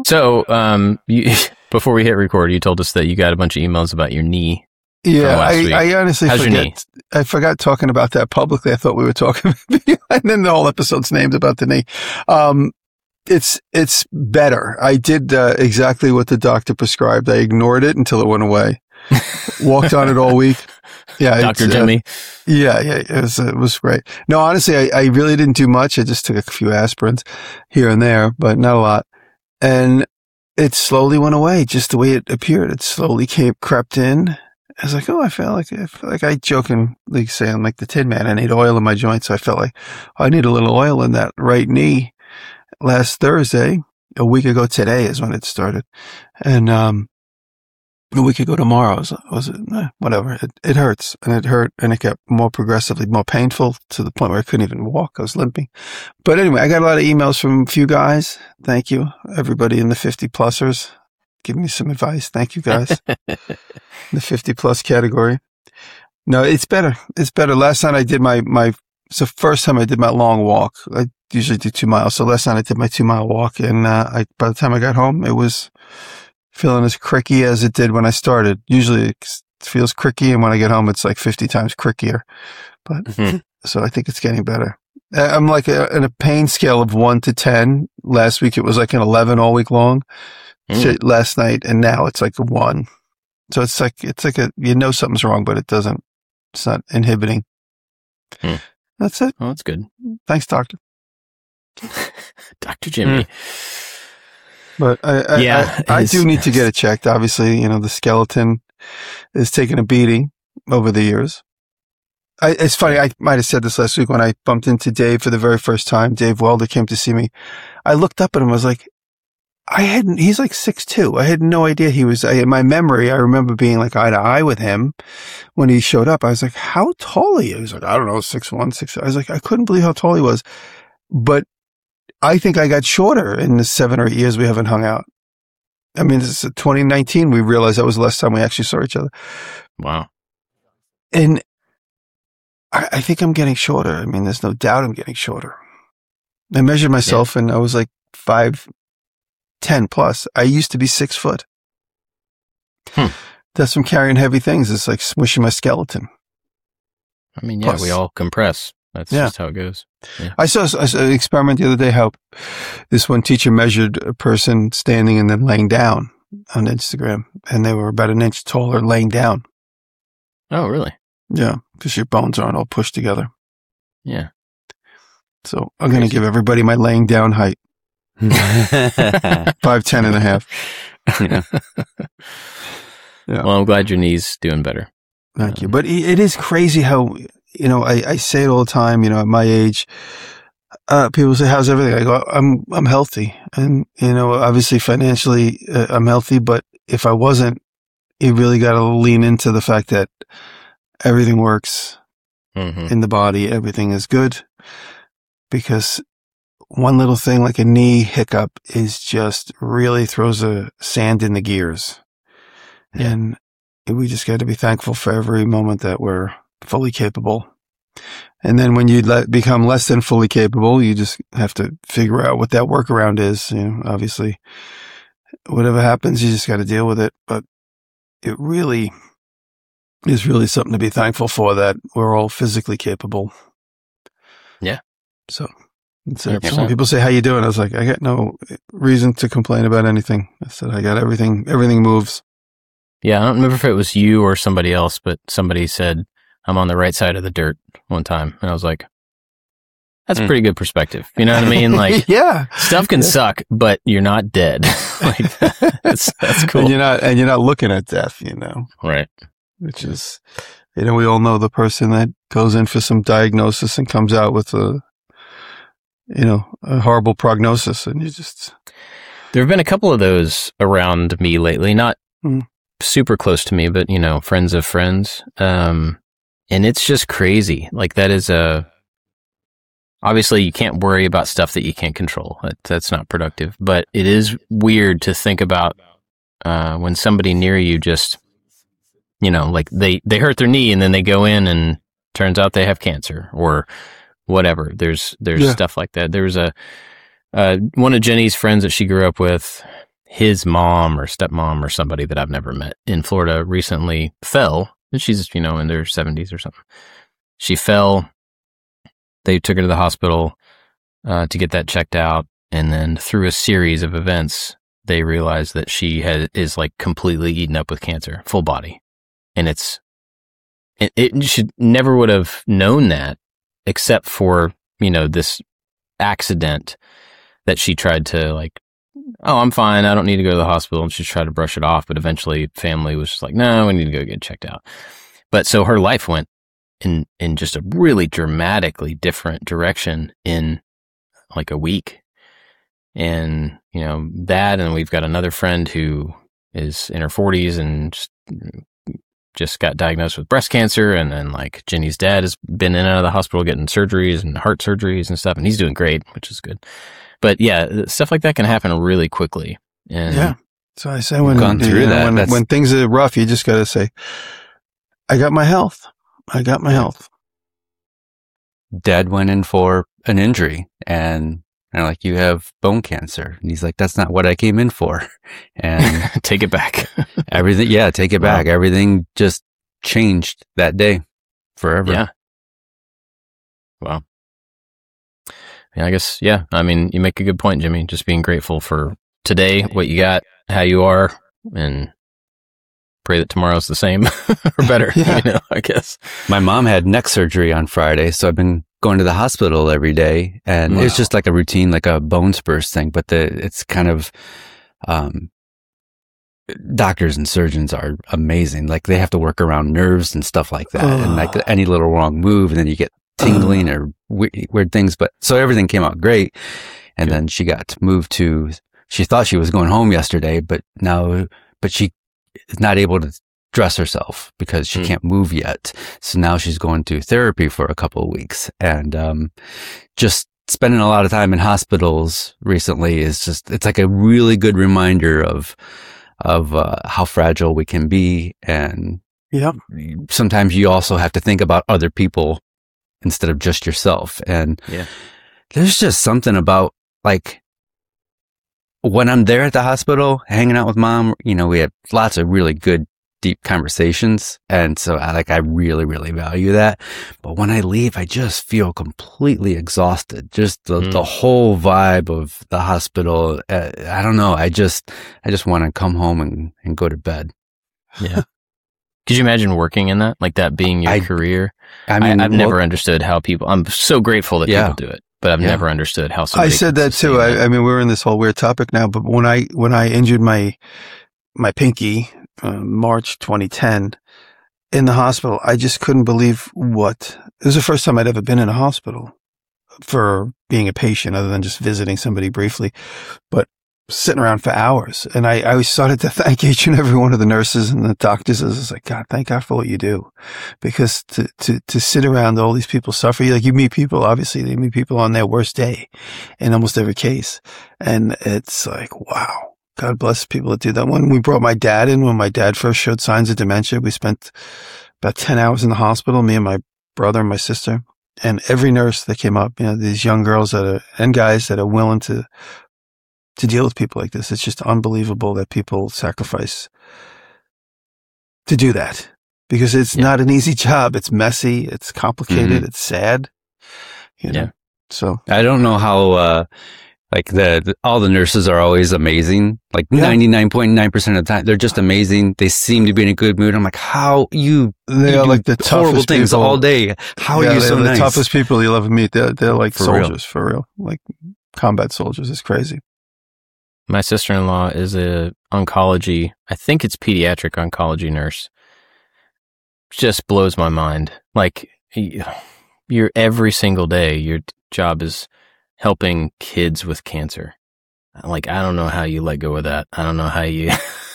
So, before we hit record, you told us that you got a bunch of emails about your knee. Yeah, I honestly How's your knee? I forgot talking about that publicly. I thought we were talking, and then the whole episode's named about the knee. It's better. I did exactly what the doctor prescribed. I ignored it until it went away. Walked on it all week. Yeah, Dr. Jimmy. Yeah, it was great. No, honestly, I really didn't do much. I just took a few aspirins here and there, but not a lot. And it slowly went away, just the way it appeared. It slowly crept in. I was like, oh, I feel like I jokingly say I'm like the Tin Man. I need oil in my joints. So I felt like I need a little oil in that right knee. Last Thursday, a week ago today is when it started. And, a week ago tomorrow was whatever. It hurts, and it hurt, and it got more progressively more painful to the point where I couldn't even walk. I was limping. But anyway, I got a lot of emails from a few guys. Thank you. Everybody in the 50-plussers. Give me some advice. Thank you, guys. The 50-plus category. No, it's better. It's better. Last night I did it's the first time I did my long walk. I usually do 2 miles. So last night I did my 2-mile walk, and by the time I got home, it was feeling as cricky as it did when I started. Usually it feels cricky, and when I get home, it's like 50 times crickier. But so I think it's getting better. I'm like in a pain scale of 1 to 10. Last week it was like an 11 all week long. Last night, and now it's like a 1. So it's like something's wrong, but it's not inhibiting. That's it. Oh, that's good. Thanks, doctor. Dr. Jimmy. But I do need to get it checked. Obviously, the skeleton is taking a beating over the years. It's funny. I might have said this last week when I bumped into Dave for the very first time. Dave Welder came to see me. I looked up at him. I was like, he's like 6'2". I had no idea he was, in my memory, I remember being like eye to eye with him when he showed up. I was like, how tall are you? He was like, I don't know, 6'1", 6'2". I was like, I couldn't believe how tall he was. But I think I got shorter in the 7 or 8 years we haven't hung out. I mean, this is 2019. We realized that was the last time we actually saw each other. Wow. And I think I'm getting shorter. I mean, there's no doubt I'm getting shorter. I measured myself and I was like 5'10" plus. I used to be 6 foot. That's from carrying heavy things. It's like smushing my skeleton. I mean, we all compress. That's just how it goes. Yeah. I saw an experiment the other day how this one teacher measured a person standing and then laying down on Instagram, and they were about an inch taller laying down. Oh, really? Yeah, because your bones aren't all pushed together. Yeah. So I'm going to give everybody my laying down height. 5'10" and a half. Yeah. Well, I'm glad your knee's doing better. Thank you. But it is crazy how, I say it all the time, at my age, people say, how's everything? I go, I'm healthy. And, obviously financially, I'm healthy, but if I wasn't, you really got to lean into the fact that everything works in the body. Everything is good, because one little thing like a knee hiccup is just really throws a sand in the gears. Yeah. And we just got to be thankful for every moment that we're fully capable. And then when you become less than fully capable, you just have to figure out what that workaround is. Obviously, whatever happens, you just got to deal with it. But it really is really something to be thankful for, that we're all physically capable. Yeah. So when people say, how you doing? I was like, I got no reason to complain about anything. I said, I got everything moves. Yeah, I don't remember if it was you or somebody else, but somebody said, I'm on the right side of the dirt one time. And I was like, that's a pretty good perspective. You know what I mean? Like, yeah, stuff can suck, but you're not dead. Like, that's cool. And you're not looking at death, Right. Which is, we all know the person that goes in for some diagnosis and comes out with a horrible prognosis, and you just. There have been a couple of those around me lately, not super close to me, but, friends of friends. And it's just crazy. Like, that is obviously you can't worry about stuff that you can't control. That's not productive, but it is weird to think about, when somebody near you just, like they hurt their knee and then they go in and turns out they have cancer or whatever. There's stuff like that. There was one of Jenny's friends that she grew up with. his mom or stepmom or somebody that I've never met in Florida recently fell, and she's, in their 70s or something. She fell. They took her to the hospital to get that checked out. And then through a series of events, they realized that she is like completely eaten up with cancer, full body. And it should never would have known that except for, this accident that she tried to like, oh, I'm fine. I don't need to go to the hospital. And she tried to brush it off. But eventually family was just like, no, we need to go get checked out. But so her life went in just a really dramatically different direction in like a week. And, that, and we've got another friend who is in her 40s and just got diagnosed with breast cancer. And then like Jenny's dad has been in and out of the hospital getting surgeries and heart surgeries and stuff. And he's doing great, which is good. But yeah, stuff like that can happen really quickly. And yeah. So I say when things are rough, you just got to say, I got my health. Dad went in for an injury and they're like, you have bone cancer. And he's like, that's not what I came in for. And take it back. Everything. Yeah. Take it back. Everything just changed that day forever. Yeah. Wow. Yeah, I guess. Yeah. I mean, you make a good point, Jimmy. Just being grateful for today, what you got, how you are, and pray that tomorrow's the same or better. Yeah. I guess. My mom had neck surgery on Friday, so I've been going to the hospital every day, and it's just like a routine, like a bone spurs thing. But it's kind of, doctors and surgeons are amazing. Like they have to work around nerves and stuff like that, and like any little wrong move, and then you get tingling or weird things. But so everything came out great, and then she got moved to. She thought she was going home yesterday, but she is not able to dress herself because she can't move yet. So now she's going to therapy for a couple of weeks, and just spending a lot of time in hospitals recently it's like a really good reminder of how fragile we can be. And sometimes you also have to think about other people instead of just yourself. And there's just something about like, when I'm there at the hospital, hanging out with mom, we had lots of really good, deep conversations. And so I really, really value that. But when I leave, I just feel completely exhausted. Just the whole vibe of the hospital. I don't know. I just want to come home and go to bed. Yeah. Could you imagine working in that? Like that being your career? I mean, I've never understood how I'm so grateful that people do it. But I've never understood how somebody. I said that too. I mean, we're in this whole weird topic now, but when I injured my pinky, March 2010, in the hospital, I just couldn't believe it was the first time I'd ever been in a hospital for being a patient, other than just visiting somebody briefly, but sitting around for hours. And I started to thank each and every one of the nurses and the doctors. I was like, God, thank God for what you do. Because to sit around all these people suffer, like you meet people, obviously they meet people on their worst day in almost every case. And it's like, wow, God bless people that do that. When we brought my dad in, when my dad first showed signs of dementia, we spent about 10 hours in the hospital, me and my brother and my sister, and every nurse that came up, these young girls and guys that are willing to deal with people like this. It's just unbelievable that people sacrifice to do that, because it's not an easy job. It's messy. It's complicated. It's sad. So I don't know how, all the nurses are always amazing. Like 99.9% of the time, they're just amazing. They seem to be in a good mood. I'm like, they are like the horrible toughest things people all day. How are you so nice? The toughest people you'll ever meet. They're like For soldiers, for real. Like combat soldiers. It's crazy. My sister-in-law is I think it's pediatric oncology nurse. Just blows my mind. Like, you're every single day, your job is helping kids with cancer. Like, I don't know how you let go of that. I don't know how you,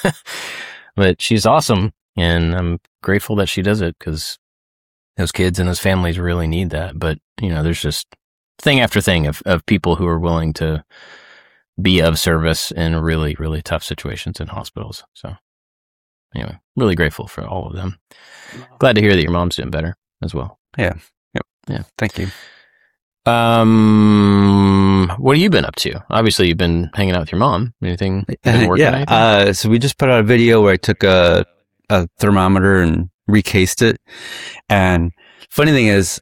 but she's awesome. And I'm grateful that she does it, because those kids and those families really need that. But, there's just thing after thing of people who are willing to be of service in really, really tough situations in hospitals. So anyway, really grateful for all of them. Glad to hear that your mom's doing better as well. Yeah. Yep. Yeah. Thank you. What have you been up to? Obviously, you've been hanging out with your mom. Anything? Been working on anything? So we just put out a video where I took a thermometer and recased it. And funny thing is,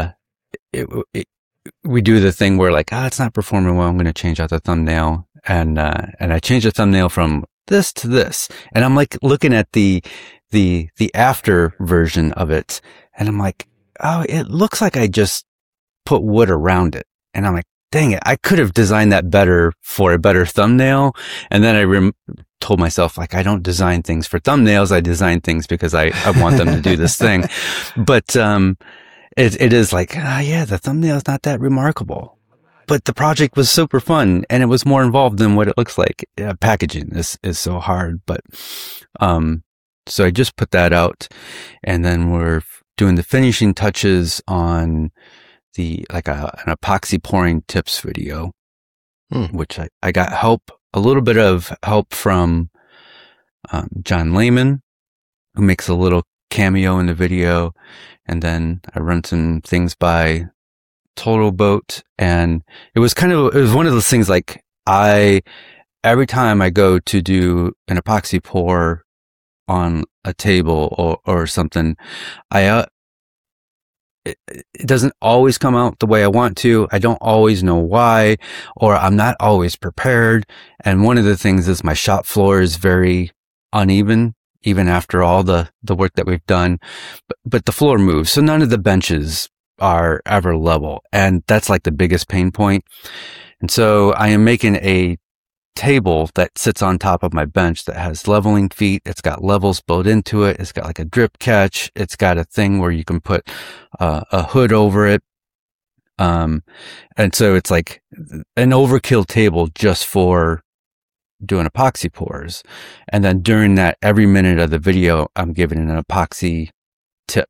we do the thing where like, it's not performing well. I'm going to change out the thumbnail. And I changed the thumbnail from this to this. And I'm like looking at the after version of it. And I'm like, oh, it looks like I just put wood around it. And I'm like, dang it, I could have designed that better for a better thumbnail. And then I told myself, like, I don't design things for thumbnails. I design things because I want them to do this thing. But, it is like, the thumbnail is not that remarkable. But the project was super fun and it was more involved than what it looks like. Packaging is so hard, but, so I just put that out and then we're doing the finishing touches on an epoxy pouring tips video, which I got a little bit of help from, John Lehman, who makes a little cameo in the video. And then I run some things by Total Boat, and it was one of those things like every time I go to do an epoxy pour on a table or something, it doesn't always come out the way I want to. I don't always know why, or I'm not always prepared. And one of the things is my shop floor is very uneven, even after all the work that we've done, but the floor moves. So none of the benches are ever level. And that's like the biggest pain point. And so I am making a table that sits on top of my bench that has leveling feet. It's got levels built into it. It's got like a drip catch. It's got a thing where you can put a hood over it. And so it's like an overkill table just for doing epoxy pours. And then during that, every minute of the video, I'm giving an epoxy tip.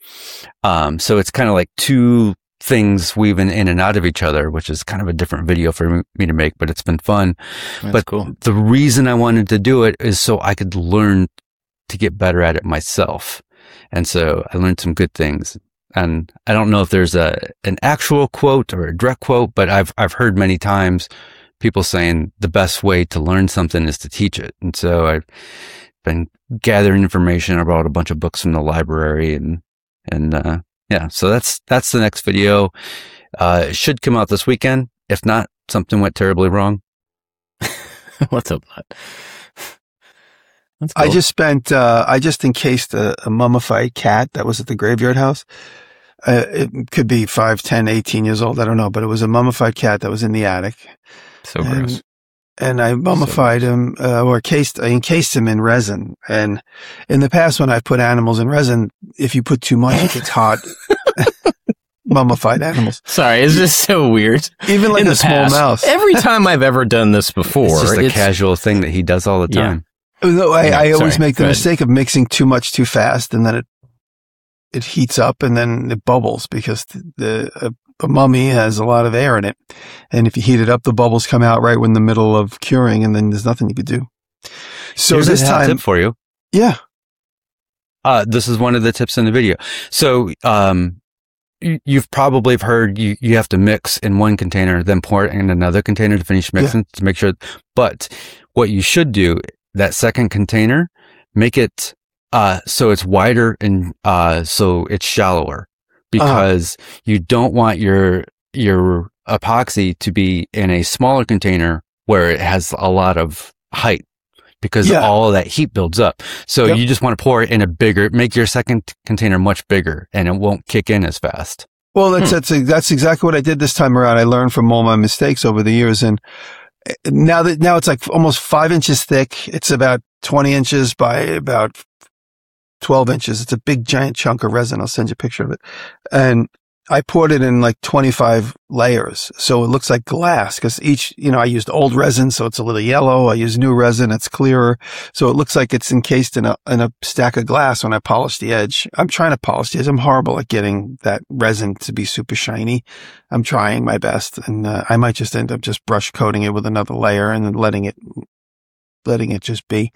So it's kind of like two things weaving in and out of each other, which is kind of a different video for me to make, but it's been fun. That's cool. The reason I wanted to do it is so I could learn to get better at it myself. And so I learned some good things. And I don't know if there's an actual quote or a direct quote, but I've heard many times people saying the best way to learn something is to teach it. And so I've been gathering information. I brought a bunch of books from the library and so that's the next video. It should come out this weekend. If not, something went terribly wrong. Let's hope not. That's cool. I just encased a mummified cat that was at the graveyard house. It could be 5, 10, 18 years old. I don't know, but it was a mummified cat that was in the attic. So gross. And I mummified him, I encased him in resin. And in the past, when I've put animals in resin, if you put too much, it gets hot. Mummified animals. Sorry, is this so weird? Even like a small mouse. Every time I've ever done this before, it's just a casual thing that he does all the time. Yeah. I always make the mistake of mixing too much too fast, and then it heats up and then it bubbles because the mummy has a lot of air in it. And if you heat it up, the bubbles come out right in the middle of curing, and then there's nothing you could do. So here's this time, tip for you. Yeah. This is one of the tips in the video. So, you've probably heard you have to mix in one container, then pour it in another container to finish mixing to make sure. But what you should do, that second container, make it, so it's wider and, so it's shallower, because you don't want your epoxy to be in a smaller container where it has a lot of height, because all of that heat builds up. So you just want to pour it in make your second container much bigger, and it won't kick in as fast. Well, that's exactly what I did this time around. I learned from all my mistakes over the years. And now it's like almost 5 inches thick. It's about 20 inches by about 12 inches. It's a big giant chunk of resin. I'll send you a picture of it. And I poured it in like 25 layers. So it looks like glass, because I used old resin, so it's a little yellow. I use new resin. It's clearer. So it looks like it's encased in a stack of glass when I polish the edge. I'm trying to polish the edge. I'm horrible at getting that resin to be super shiny. I'm trying my best, and I might just end up just brush coating it with another layer and then letting it just be.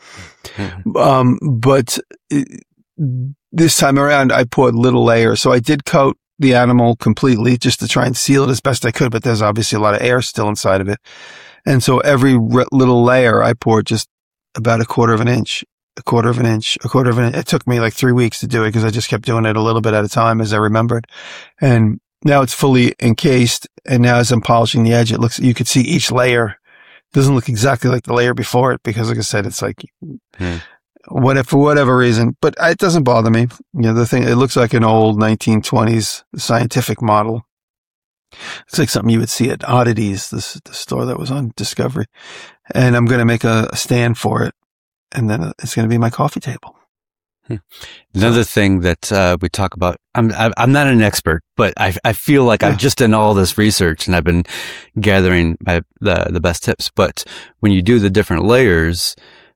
But this time around, I poured little layers. So I did coat the animal completely just to try and seal it as best I could, but there's obviously a lot of air still inside of it. And so every little layer I poured just about a quarter of an inch. It took me like 3 weeks to do it because I just kept doing it a little bit at a time as I remembered. And now it's fully encased. And now as I'm polishing the edge, you could see each layer. It doesn't look exactly like the layer before it because like I said, it's like, for whatever reason, but it doesn't bother me. It looks like an old 1920s scientific model. It's like something you would see at Oddities, the store that was on Discovery. And I'm going to make a stand for it. And then it's going to be my coffee table. Another thing that we talk about, I'm not an expert, but I feel like I've just done all this research and I've been gathering the best tips. But when you do the different layers,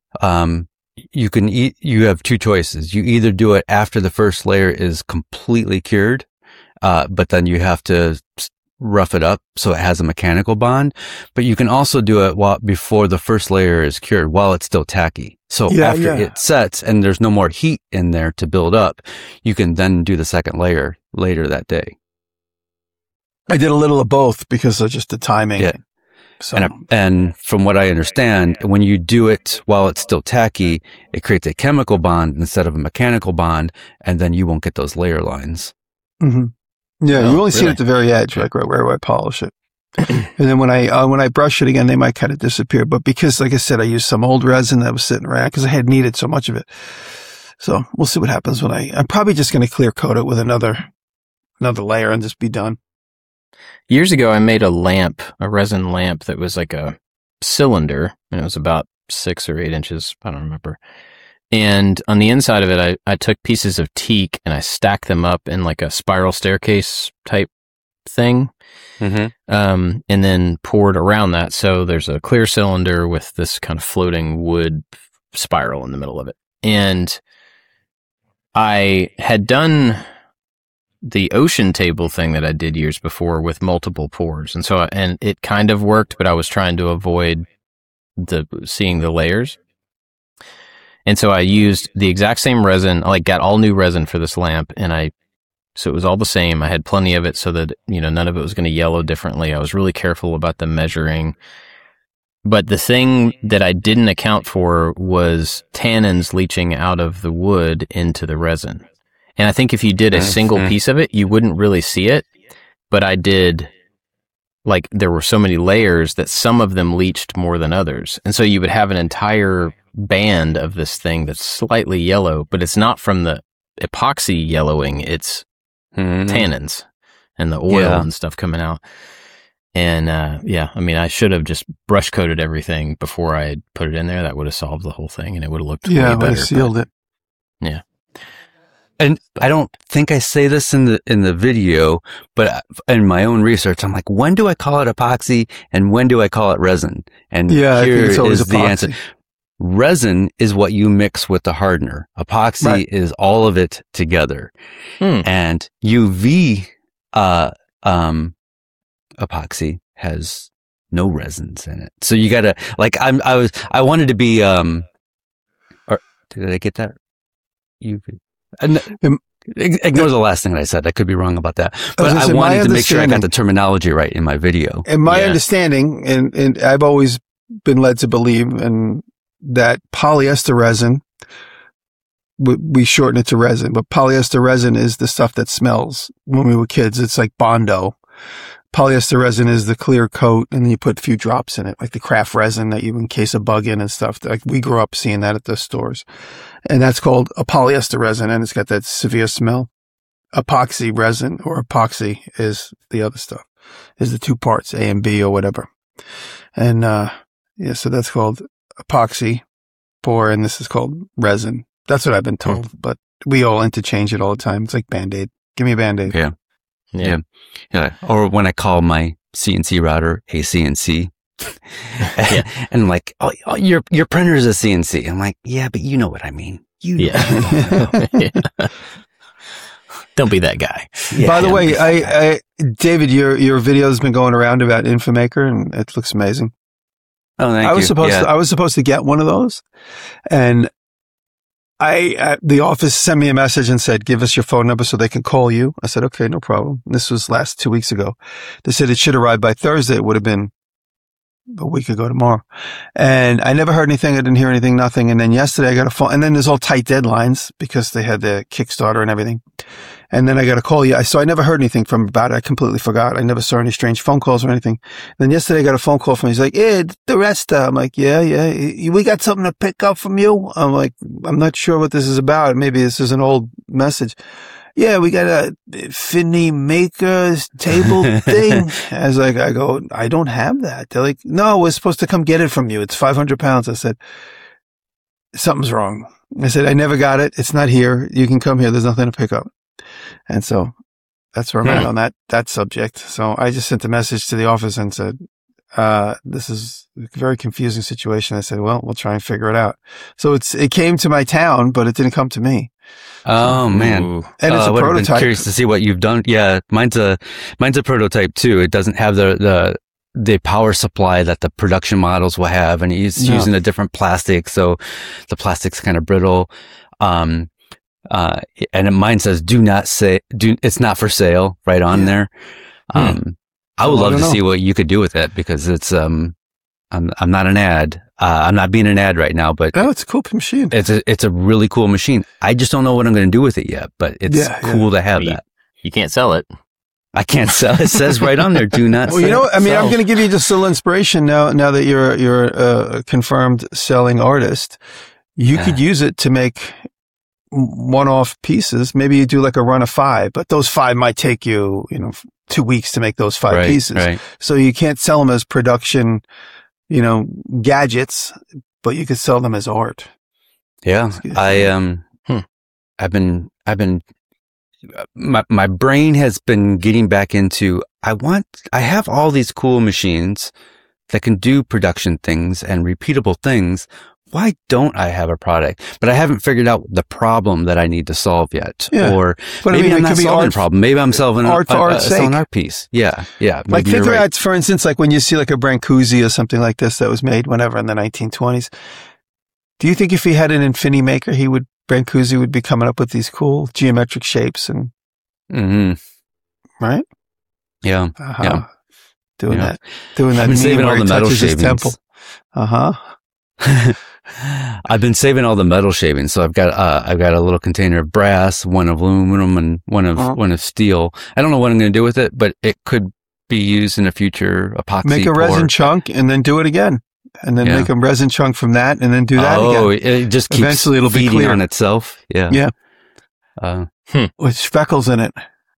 you have two choices. You either do it after the first layer is completely cured, but then you have to rough it up so it has a mechanical bond, but you can also do it before the first layer is cured while it's still tacky. So after it sets and there's no more heat in there to build up, you can then do the second layer later that day. I did a little of both because of just the timing. Yeah. So. And from what I understand, when you do it while it's still tacky, it creates a chemical bond instead of a mechanical bond, and then you won't get those layer lines. Mm-hmm. Yeah, you only see it at the very edge, like right where I polish it. And then when I brush it again, they might kind of disappear. But because, like I said, I used some old resin that was sitting around because I had needed so much of it. So we'll see what happens when I'm probably just going to clear coat it with another layer and just be done. Years ago, I made a resin lamp that was like a cylinder, and it was about 6 or 8 inches. I don't remember. And on the inside of it, I took pieces of teak and I stacked them up in like a spiral staircase type thing. Mm-hmm. And then poured around that. So there's a clear cylinder with this kind of floating wood spiral in the middle of it. And I had done the ocean table thing that I did years before with multiple pours. And and it kind of worked, but I was trying to avoid seeing the layers. And so I used the exact same resin. I got all new resin for this lamp, so it was all the same. I had plenty of it so that, none of it was going to yellow differently. I was really careful about the measuring. But the thing that I didn't account for was tannins leaching out of the wood into the resin. And I think if you did a single piece of it, you wouldn't really see it. But I did, there were so many layers that some of them leached more than others. And so you would have an entire band of this thing that's slightly yellow, but it's not from the epoxy yellowing, it's tannins and the oil and stuff coming out. And I should have just brush coated everything before I put it in there. That would have solved the whole thing and it would have looked way better. Yeah, sealed it. Yeah. And I don't think I say this in the video, but in my own research, I'm like, when do I call it epoxy and when do I call it resin? And here is the answer. Resin is what you mix with the hardener. Epoxy is all of it together. And UV epoxy has no resins in it. So you gotta, I wanted to be, or did I get that? UV. Ignore the last thing that I said. I could be wrong about that. But I wanted to make sure I got the terminology right in my video. And my understanding, and I've always been led to believe that polyester resin, we shorten it to resin, but polyester resin is the stuff that smells. When we were kids, it's like Bondo. Polyester resin is the clear coat, and then you put a few drops in it, like the craft resin that you encase a bug in and stuff. Like we grew up seeing that at the stores. And that's called a polyester resin, and it's got that severe smell. Epoxy resin, or epoxy, is the other stuff. Is the two parts, A and B or whatever. And so that's called epoxy and this is called resin. That's what I've been told, but we all interchange it all the time. It's like Band-Aid. Give me a Band-Aid. Yeah. Or when I call my CNC router a CNC, and like, oh, your printer is a CNC. I'm like, yeah, but you know what I mean. Don't be that guy. By the way, David, your video has been going around about Infomaker, and it looks amazing. Oh, thank you. I was supposed to get one of those, and the office sent me a message and said, give us your phone number so they can call you. I said, okay, no problem. This was last 2 weeks ago. They said it should arrive by Thursday. It would have been a week ago tomorrow. And I never heard anything. I didn't hear anything, nothing. And then yesterday I got a phone, and then there's all tight deadlines because they had the Kickstarter and everything. And then I got a call. Yeah. So I never heard anything from about it. I completely forgot. I never saw any strange phone calls or anything. Then yesterday I got a phone call from him. He's like, yeah, the rest. I'm like, yeah. We got something to pick up from you. I'm like, I'm not sure what this is about. Maybe this is an old message. Yeah, we got a Finney Makers table thing. I was like, I don't have that. They're like, no, we're supposed to come get it from you. It's 500 pounds. I said, something's wrong. I said, I never got it. It's not here. You can come here. There's nothing to pick up. And so that's where I'm at on that subject. So I just sent a message to the office and said, this is a very confusing situation. I said, well, we'll try and figure it out. So it came to my town, but it didn't come to me. Oh man. And it's a prototype. I'm curious to see what you've done. Yeah. Mine's a prototype too. It doesn't have the power supply that the production models will have. And he's using a different plastic. So the plastic's kind of brittle. And mine says, it's not for sale right on there. I would love to see what you could do with it because it's, I'm not an ad. I'm not being an ad right now, but it's a cool machine. It's a really cool machine. I just don't know what I'm going to do with it yet, but it's cool to have that. You can't sell it. I can't sell. It says right on there, do not sell. Well, you know what? I mean, I'm going to give you just a little inspiration now that you're a confirmed selling artist. You could use it to make one-off pieces. Maybe you do like a run of 5, but those 5 might take you, 2 weeks to make those 5 pieces. Right. So you can't sell them as production, gadgets, but you could sell them as art. Yeah. My brain has been getting back into, I have all these cool machines that can do production things and repeatable things. Why don't I have a product? But I haven't figured out the problem that I need to solve yet. Yeah. Or maybe I'm not solving a problem. Maybe I'm solving art for art's sake. An art piece. Yeah. Like figure out, for instance, like when you see like a Brancusi or something like this that was made whenever in the 1920s. Do you think if he had an Infinity Maker, Brancusi would be coming up with these cool geometric shapes and, right? Yeah. Yeah. Doing that. I've been saving all the metal shavings. I've been saving all the metal shavings, so I've got a little container of brass, one of aluminum, and one of steel. I don't know what I'm going to do with it, but it could be used in a future epoxy. Make a resin chunk and then do it again, and then make a resin chunk from that, and then do that again. Oh, it just keeps eventually it'll be clear on itself. Yeah. With speckles in it.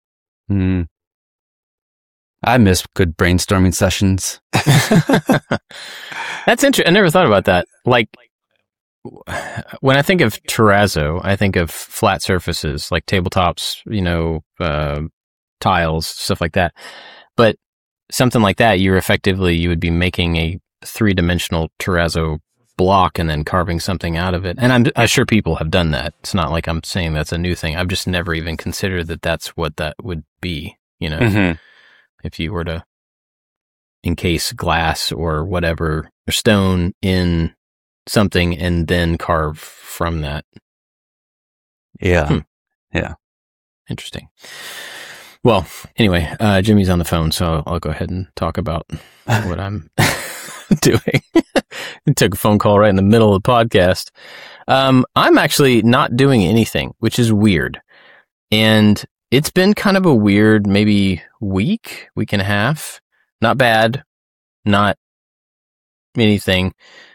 I miss good brainstorming sessions. That's interesting. I never thought about that. Like, when I think of terrazzo, I think of flat surfaces, like tabletops, tiles, stuff like that. But something like that, you would be making a 3-dimensional terrazzo block and then carving something out of it. And I'm sure people have done that. It's not like I'm saying that's a new thing. I've just never even considered that that's what that would be, if you were to encase glass or whatever, or stone in something and then carve from that. Yeah. Yeah. Interesting. Well, anyway, Jimmy's on the phone, so I'll go ahead and talk about what I'm doing. I took a phone call right in the middle of the podcast. I'm actually not doing anything, which is weird. And it's been kind of a weird, maybe week and a half. Not bad, not anything.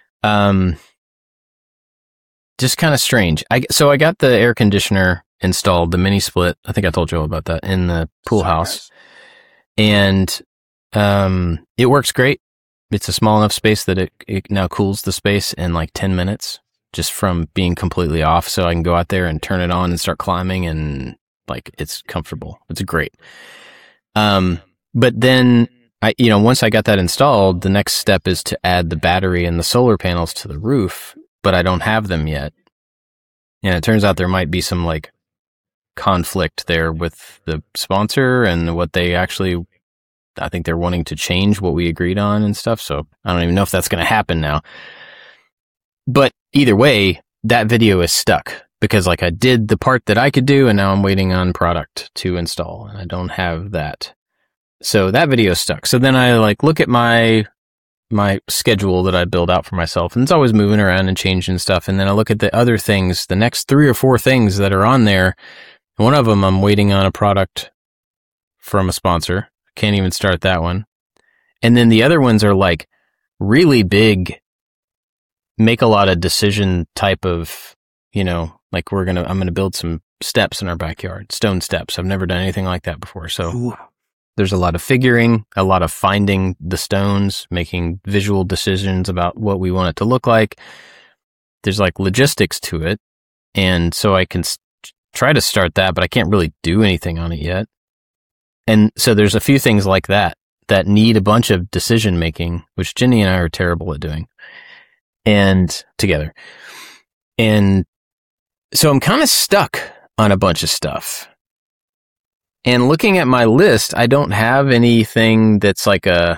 Just kind of strange. So I got the air conditioner installed, the mini split. I think I told Joe about that in the pool house. And it works great. It's a small enough space that it now cools the space in like 10 minutes just from being completely off. So I can go out there and turn it on and start climbing, and like it's comfortable. It's great. But then once I got that installed, the next step is to add the battery and the solar panels to the roof, but I don't have them yet. And it turns out there might be some like conflict there with the sponsor and what they actually, I think they're wanting to change what we agreed on and stuff. So I don't even know if that's going to happen now. But either way, that video is stuck because like I did the part that I could do and now I'm waiting on product to install and I don't have that. So that video stuck. So then I like look at my schedule that I build out for myself, and it's always moving around and changing stuff. And then I look at the other things, the next 3 or 4 things that are on there. One of them, I'm waiting on a product from a sponsor. Can't even start that one. And then the other ones are like really big, make a lot of decision type of, like I'm going to build some steps in our backyard, stone steps. I've never done anything like that before. So Ooh. There's a lot of figuring, a lot of finding the stones, making visual decisions about what we want it to look like. There's like logistics to it. And so I can try to start that, but I can't really do anything on it yet. And so there's a few things like that need a bunch of decision making, which Jenny and I are terrible at doing, and together. And so I'm kind of stuck on a bunch of stuff. And looking at my list, I don't have anything that's like a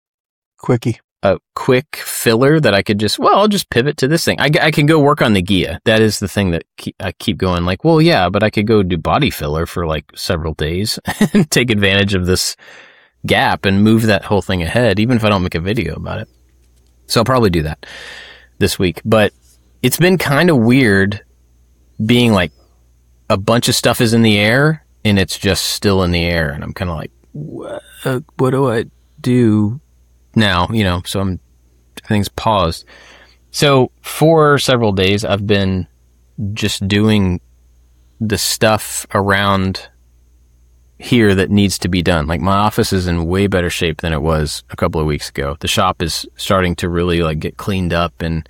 quick filler that I could I'll just pivot to this thing. I can go work on the Ghia. That is the thing that I keep going like, well, yeah, but I could go do body filler for like several days and take advantage of this gap and move that whole thing ahead, even if I don't make a video about it. So I'll probably do that this week. But it's been kind of weird being like a bunch of stuff is in the air and it's just still in the air. And I'm kind of like, what do I do now? So everything's paused. So for several days, I've been just doing the stuff around here that needs to be done. Like my office is in way better shape than it was a couple of weeks ago. The shop is starting to really like get cleaned up, and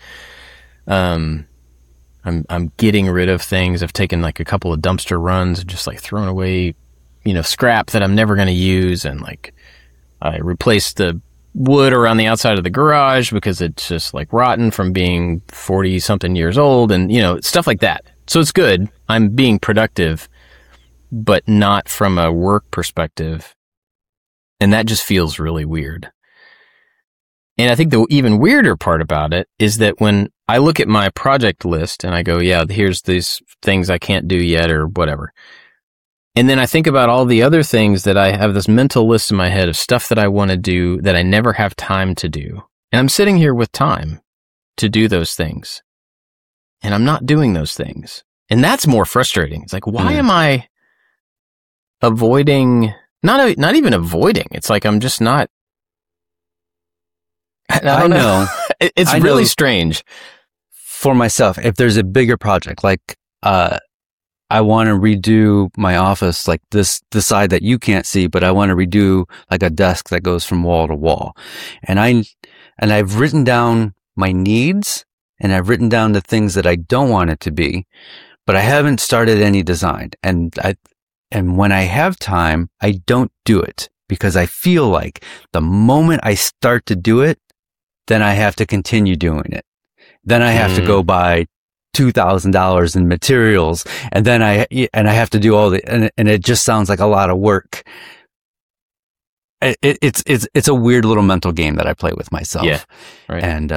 I'm getting rid of things. I've taken like a couple of dumpster runs, just like throwing away, scrap that I'm never going to use. And like I replaced the wood around the outside of the garage because it's just like rotten from being 40 something years old, and stuff like that. So it's good. I'm being productive, but not from a work perspective. And that just feels really weird. And I think the even weirder part about it is that when I look at my project list and I go, yeah, here's these things I can't do yet or whatever. And then I think about all the other things that I have this mental list in my head of stuff that I want to do that I never have time to do. And I'm sitting here with time to do those things. And I'm not doing those things. And that's more frustrating. It's like, why am I avoiding, not even avoiding. It's like I'm just not. I know. It's really strange. For myself, if there's a bigger project, like I want to redo my office, like the side that you can't see, but I want to redo like a desk that goes from wall to wall. And I've written down my needs, and I've written down the things that I don't want it to be, but I haven't started any design. And when I have time, I don't do it because I feel like the moment I start to do it, then I have to continue doing it. Then I have to go buy $2,000 in materials, and then I have to do all and it just sounds like a lot of work. It's a weird little mental game that I play with myself. Yeah. Right. And,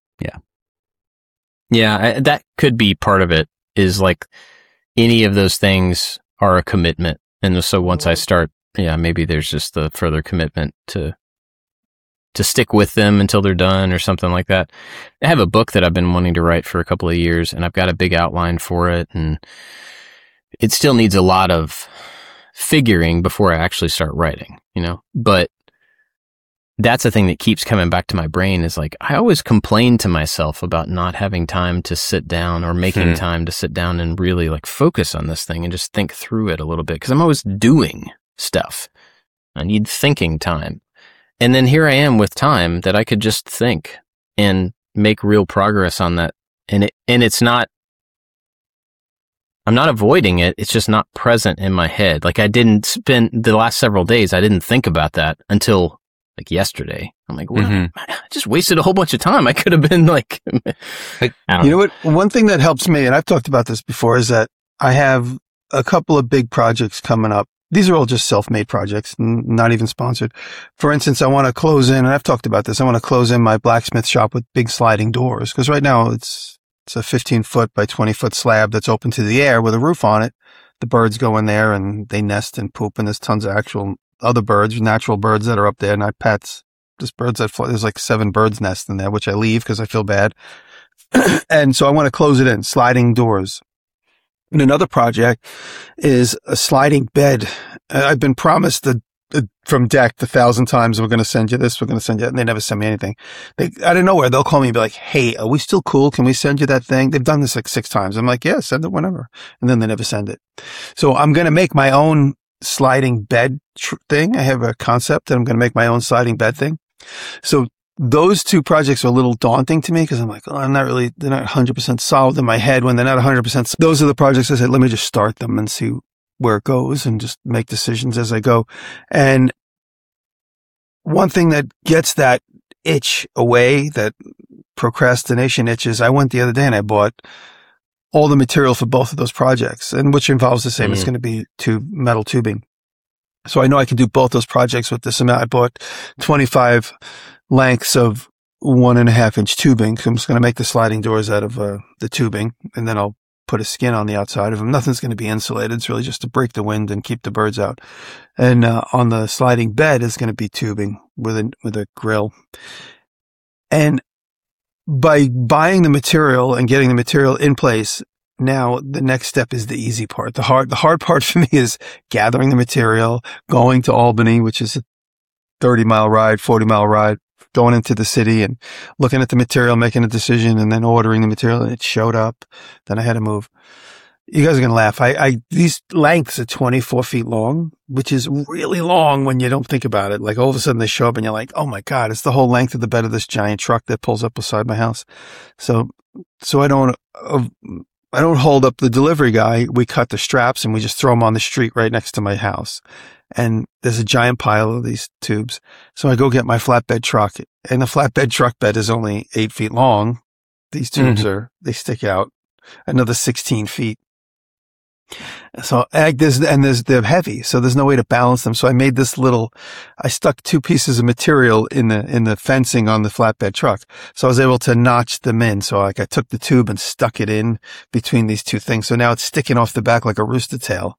Yeah, that could be part of it, is like any of those things are a commitment. And so once I start, maybe there's just the further commitment to stick with them until they're done or something like that. I have a book that I've been wanting to write for a couple of years, and I've got a big outline for it, and it still needs a lot of figuring before I actually start writing, but that's the thing that keeps coming back to my brain, is like, I always complain to myself about not having time to sit down or making time to sit down and really like focus on this thing and just think through it a little bit. 'Cause I'm always doing stuff. I need thinking time. And then here I am with time that I could just think and make real progress on that. And it's not, I'm not avoiding it. It's just not present in my head. Like I didn't spend the last several days, I didn't think about that until like yesterday. I'm like, well, I just wasted a whole bunch of time. I could have been like, you know what? One thing that helps me, and I've talked about this before, is that I have a couple of big projects coming up. These are all just self-made projects, not even sponsored. For instance, I want to close in, and I've talked about this, I want to close in my blacksmith shop with big sliding doors, because right now it's It's a 15-foot by 20-foot slab that's open to the air with a roof on it. The birds go in there and they nest and poop, and there's tons of actual other birds, natural birds that are up there, not pets. Just birds that fly. There's like 7 birds' nests in there, which I leave because I feel bad. And so I want to close it in, sliding doors. And another project is a sliding bed. I've been promised from DECT 1,000 times, we're going to send you this, we're going to send you that, and they never send me anything. Out of nowhere, they'll call me and be like, hey, are we still cool? Can we send you that thing? They've done this like 6 times. I'm like, yeah, send it whenever. And then they never send it. So I'm going to make my own sliding bed thing. I have a concept that I'm going to make my own sliding bed thing. So those 2 projects are a little daunting to me because I'm like, oh, they're not 100% solved in my head. When they're not 100%, those are the projects I said, let me just start them and see where it goes and just make decisions as I go. And one thing that gets that itch away, that procrastination itch, is I went the other day and I bought all the material for both of those projects, and which involves the same. It's going to be metal tubing. So I know I can do both those projects with this amount. I bought 25 lengths of 1.5 inch tubing. So I'm just going to make the sliding doors out of the tubing, and then I'll put a skin on the outside of them. Nothing's going to be insulated. It's really just to break the wind and keep the birds out. And on the sliding bed is going to be tubing with a grill. And by buying the material and getting the material in place, now the next step is the easy part. The hard part for me is gathering the material, going to Albany, which is a 30-mile ride, 40-mile ride, going into the city and looking at the material, making a decision, and then ordering the material, and it showed up. Then I had to move. You guys are going to laugh. These lengths are 24 feet long, which is really long when you don't think about it. Like all of a sudden they show up and you're like, oh my God, it's the whole length of the bed of this giant truck that pulls up beside my house. So I don't hold up the delivery guy. We cut the straps and we just throw them on the street right next to my house. And there's a giant pile of these tubes. So I go get my flatbed truck, and the flatbed truck bed is only 8 feet long. These tubes they stick out another 16 feet. So they're heavy, so there's no way to balance them. So I stuck 2 pieces of material in the fencing on the flatbed truck. So I was able to notch them in. So I took the tube and stuck it in between these 2 things. So now it's sticking off the back like a rooster tail.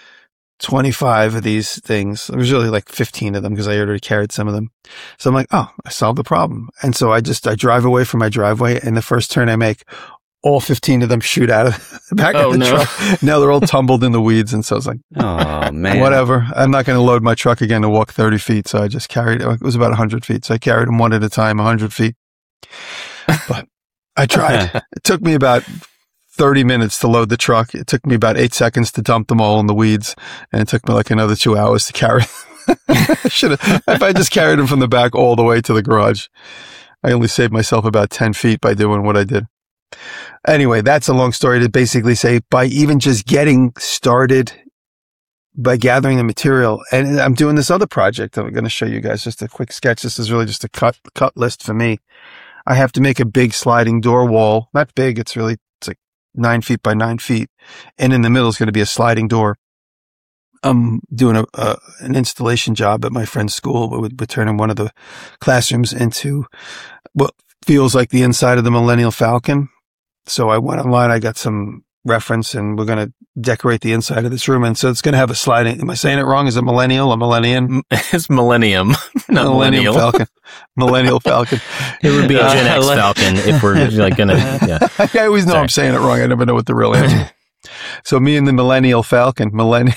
25 of these things. There was really like 15 of them because I already carried some of them. So I'm like, oh, I solved the problem. And so I drive away from my driveway, and the first turn I make, all 15 of them shoot out of the back of the truck. Now they're all tumbled in the weeds. And so I was like, oh man, whatever. I'm not going to load my truck again to walk 30 feet. So I just carried it. It was about 100 feet. So I carried them one at a time, 100 feet. But I tried. It took me about 30 minutes to load the truck. It took me about 8 seconds to dump them all in the weeds. And it took me like another 2 hours to carry them. If I just carried them from the back all the way to the garage, I only saved myself about 10 feet by doing what I did. Anyway, that's a long story to basically say, by even just getting started, by gathering the material, and I'm doing this other project that I'm going to show you guys, just a quick sketch. This is really just a cut list for me. I have to make a big sliding door wall. Not big. It's like 9 feet by 9 feet. And in the middle is going to be a sliding door. I'm doing an installation job at my friend's school. We're turning one of the classrooms into what feels like the inside of the Millennial Falcon. So I went online, I got some reference, and we're going to decorate the inside of this room. And so it's going to have a sliding. Am I saying it wrong? Is it millennial or millennium? It's millennium, not millennial. Falcon. Millennial Falcon. It would be a Gen X Falcon if we're like going to, yeah. I always know I'm saying it wrong. I never know what the real answer is. So me and the Millennial Falcon, millennial,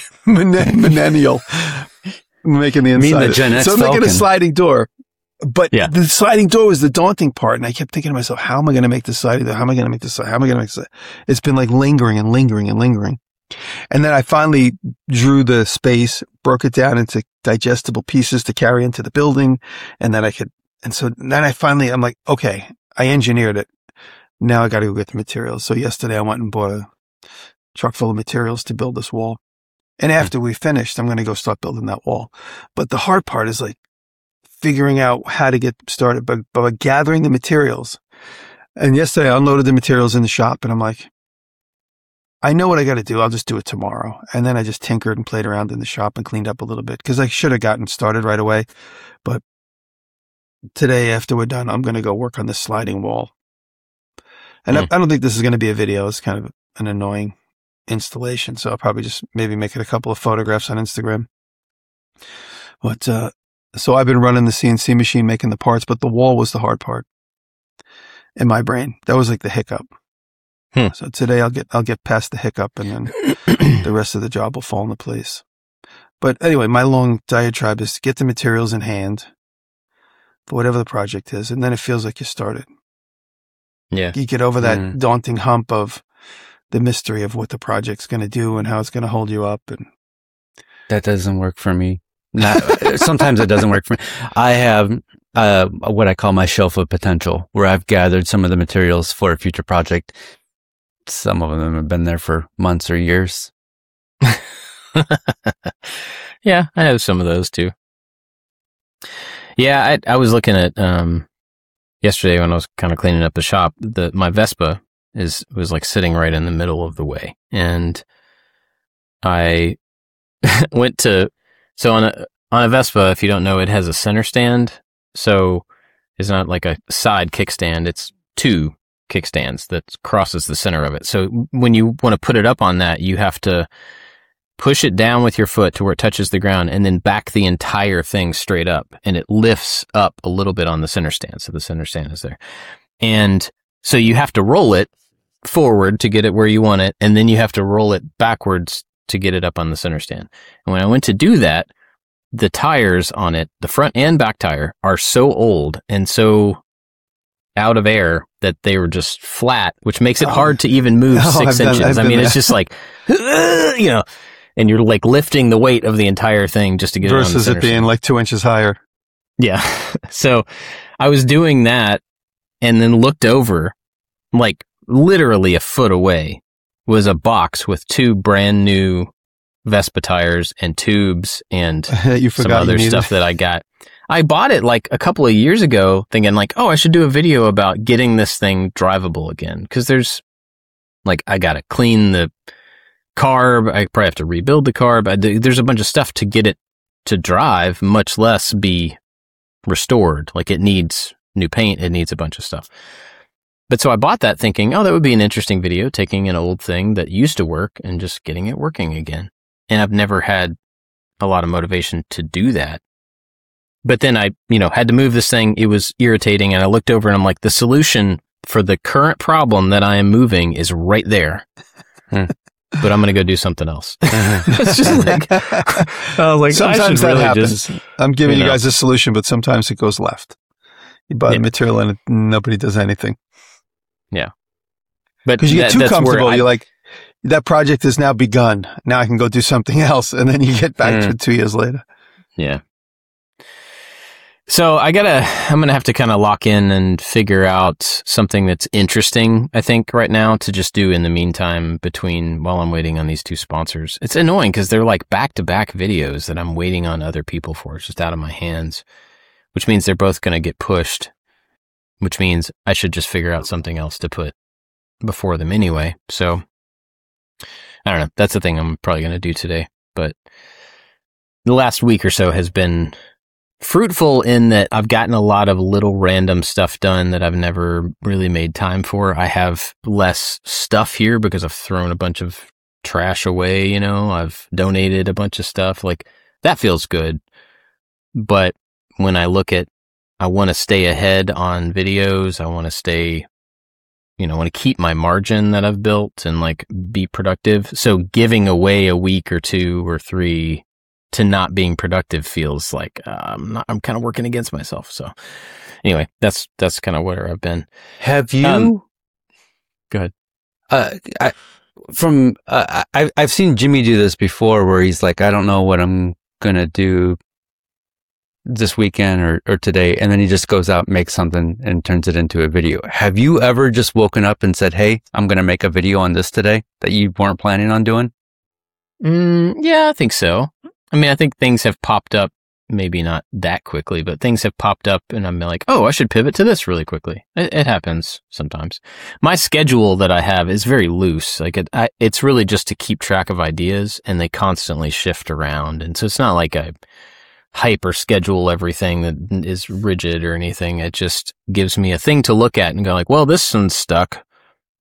making the inside. Me and the Gen X So I'm Falcon. making a sliding door. But the sliding door was the daunting part. And I kept thinking to myself, how am I going to make this sliding door? How am I going to make this slide? How am I going to make this? It's been like lingering and lingering and lingering. And then I finally drew the space, broke it down into digestible pieces to carry into the building. And then I'm like, okay, I engineered it. Now I got to go get the materials. So yesterday I went and bought a truck full of materials to build this wall. And after we finished, I'm going to go start building that wall. But the hard part is like figuring out how to get started by gathering the materials. And yesterday I unloaded the materials in the shop, and I'm like, I know what I got to do. I'll just do it tomorrow. And then I just tinkered and played around in the shop and cleaned up a little bit because I should have gotten started right away. But today, after we're done, I'm going to go work on this sliding wall. And I don't think this is going to be a video. It's kind of an annoying installation. So I'll probably just maybe make it a couple of photographs on Instagram. But, so I've been running the CNC machine, making the parts, but the wall was the hard part in my brain. That was like the hiccup. So today I'll get past the hiccup, and then the rest of the job will fall into place. But anyway, my long diatribe is to get the materials in hand for whatever the project is, and then it feels like you started. Yeah. You get over that daunting hump of the mystery of what the project's going to do and how it's going to hold you up. And that doesn't work for me. Sometimes it doesn't work for me. I have what I call my shelf of potential, where I've gathered some of the materials for a future project. Some of them have been there for months or years. Yeah, I have some of those too. Yeah, I was looking at yesterday when I was kind of cleaning up the shop. My Vespa was like sitting right in the middle of the way, and I went to on a Vespa. If you don't know, it has a center stand, so it's not like a side kickstand. It's two kickstands that crosses the center of it. So when you want to put it up on that, you have to push it down with your foot to where it touches the ground, and then back the entire thing straight up, and it lifts up a little bit on the center stand. So the center stand is there. And so you have to roll it forward to get it where you want it, and then you have to roll it backwards to get it up on the center stand. And when I went to do that, the tires on it, the front and back tire, are so old and so out of air that they were just flat, which makes it hard to even move 6 inches. I mean, it's just like, you know, and you're like lifting the weight of the entire thing just to get it on the center versus it being like 2 inches higher. Yeah. So I was doing that and then looked over, like literally a foot away was a box with 2 brand new Vespa tires and tubes and some other stuff that I got. I bought it like a couple of years ago thinking like, oh, I should do a video about getting this thing drivable again. Cause there's like, I got to clean the carb. I probably have to rebuild the carb. There's a bunch of stuff to get it to drive, much less be restored. Like it needs new paint. It needs a bunch of stuff. But so I bought that thinking, oh, that would be an interesting video, taking an old thing that used to work and just getting it working again. And I've never had a lot of motivation to do that. But then I, had to move this thing. It was irritating. And I looked over and I'm like, the solution for the current problem that I am moving is right there. But I'm going to go do something else. It's just like, I was like, sometimes that really happens. I'm giving you guys a solution, but sometimes it goes left. You buy the material and nobody does anything. Yeah. But because you get too comfortable, you're like, that project has now begun. Now I can go do something else. And then you get back to it 2 years later. Yeah. So I'm going to have to kind of lock in and figure out something that's interesting, I think, right now to just do in the meantime while I'm waiting on these 2 sponsors. It's annoying because they're like back-to-back videos that I'm waiting on other people for. It's just out of my hands, which means they're both going to get pushed, which means I should just figure out something else to put before them anyway. So I don't know. That's the thing I'm probably going to do today. But the last week or so has been fruitful in that I've gotten a lot of little random stuff done that I've never really made time for. I have less stuff here because I've thrown a bunch of trash away, I've donated a bunch of stuff. Like that feels good. But when I look at, I want to stay ahead on videos. I want to stay, I want to keep my margin that I've built and like be productive. So giving away a week or 2 or 3 to not being productive feels like I'm kind of working against myself. So anyway, that's kind of where I've been. Have you? Go ahead. I've seen Jimmy do this before, where he's like, I don't know what I'm gonna do this weekend or today, and then he just goes out, makes something, and turns it into a video. Have you ever just woken up and said, "Hey, I'm gonna make a video on this today" that you weren't planning on doing? Yeah, I think so. I mean, I think things have popped up, maybe not that quickly, but things have popped up and I'm like, oh, I should pivot to this really quickly. It happens sometimes. My schedule that I have is very loose. Like it's really just to keep track of ideas and they constantly shift around. And so it's not like I hyper schedule everything that is rigid or anything. It just gives me a thing to look at and go like, well, this one's stuck.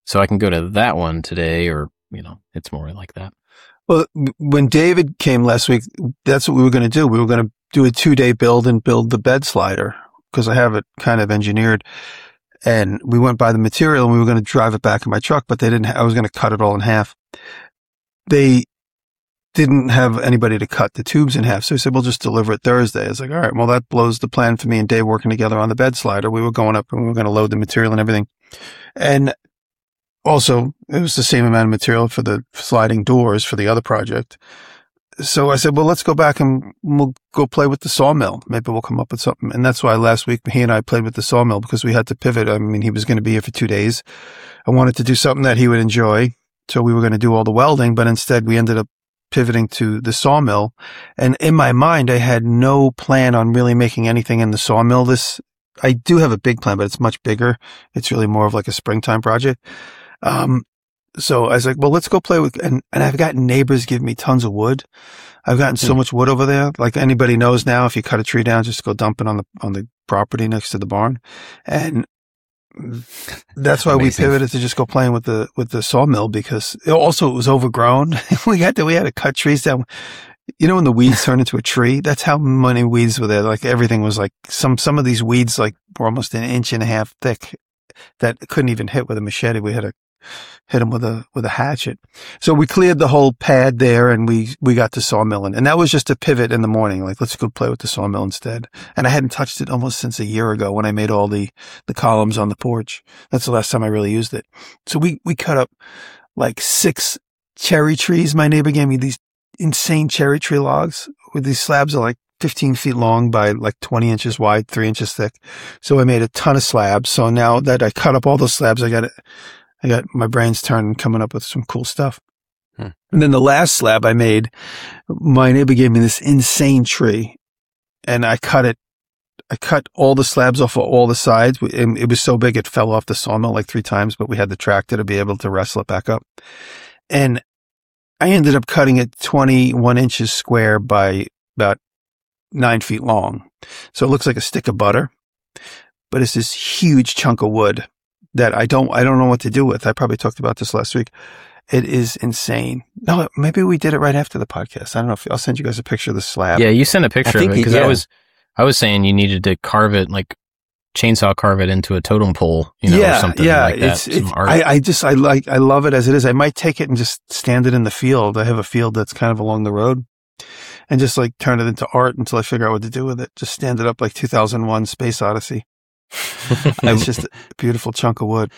So I can go to that one today, or, it's more like that. Well, when David came last week, that's what we were going to do. We were going to do a 2-day build and build the bed slider because I have it kind of engineered. And we went by the material and we were going to drive it back in my truck, but I was going to cut it all in half. They didn't have anybody to cut the tubes in half. So he said, we'll just deliver it Thursday. I was like, all right, well, that blows the plan for me and Dave working together on the bed slider. We were going up and we were going to load the material and everything. And also, it was the same amount of material for the sliding doors for the other project. So I said, well, let's go back and we'll go play with the sawmill. Maybe we'll come up with something. And that's why last week he and I played with the sawmill because we had to pivot. I mean, he was going to be here for 2 days. I wanted to do something that he would enjoy. So we were going to do all the welding, but instead we ended up pivoting to the sawmill. And in my mind, I had no plan on really making anything in the sawmill. I do have a big plan, but it's much bigger. It's really more of like a springtime project. So I was like, well, let's go play with, and I've gotten neighbors give me tons of wood. I've gotten so much wood over there. Like anybody knows now, if you cut a tree down, just go dump it on the property next to the barn. And that's why we pivoted to just go playing with the sawmill because it was overgrown. we had to cut trees down. When the weeds turn into a tree, that's how many weeds were there. Like everything was like some of these weeds like were almost 1.5 inches thick that couldn't even hit with a machete. We had to hit them with a hatchet. So we cleared the whole pad there and we got to sawmilling. And that was just a pivot in the morning. Like, let's go play with the sawmill instead. And I hadn't touched it almost since a year ago when I made all the columns on the porch. That's the last time I really used it. So we cut up like 6 cherry trees. My neighbor gave me these insane cherry tree logs with these slabs are like 15 feet long by like 20 inches wide, 3 inches thick. So I made a ton of slabs. So now that I cut up all those slabs, I got my brains turning, coming up with some cool stuff. And then the last slab I made, my neighbor gave me this insane tree and I cut all the slabs off of all the sides. It was so big, it fell off the sawmill like 3 times, but we had the tractor to be able to wrestle it back up. And I ended up cutting it 21 inches square by about 9 feet long. So it looks like a stick of butter, but it's this huge chunk of wood that I don't know what to do with. I probably talked about this last week. It is insane. No, maybe we did it right after the podcast. I don't know if I'll send you guys a picture of the slab. Yeah, you sent a picture of it because I was saying you needed to carve it, like chainsaw carve it into a totem pole, or something like that. I love it as it is. I might take it and just stand it in the field. I have a field that's kind of along the road and just like turn it into art until I figure out what to do with it. Just stand it up like 2001 Space Odyssey. It's just a beautiful chunk of wood.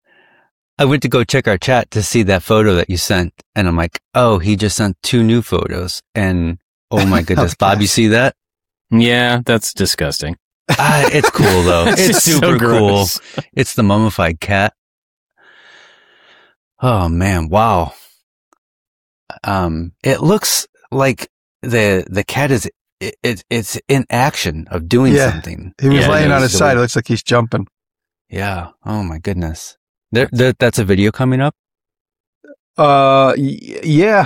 I went to go check our chat to see that photo that you sent, and I'm like, oh, he just sent 2 new photos, and oh my goodness, Bob, you see that? Yeah, that's disgusting. It's cool though. It's super cool. It's the mummified cat. Oh man, wow. It looks like the cat is. It's in action of doing something. He was laying on his side. It looks like he's jumping. Yeah. Oh my goodness. That's a video coming up? Yeah.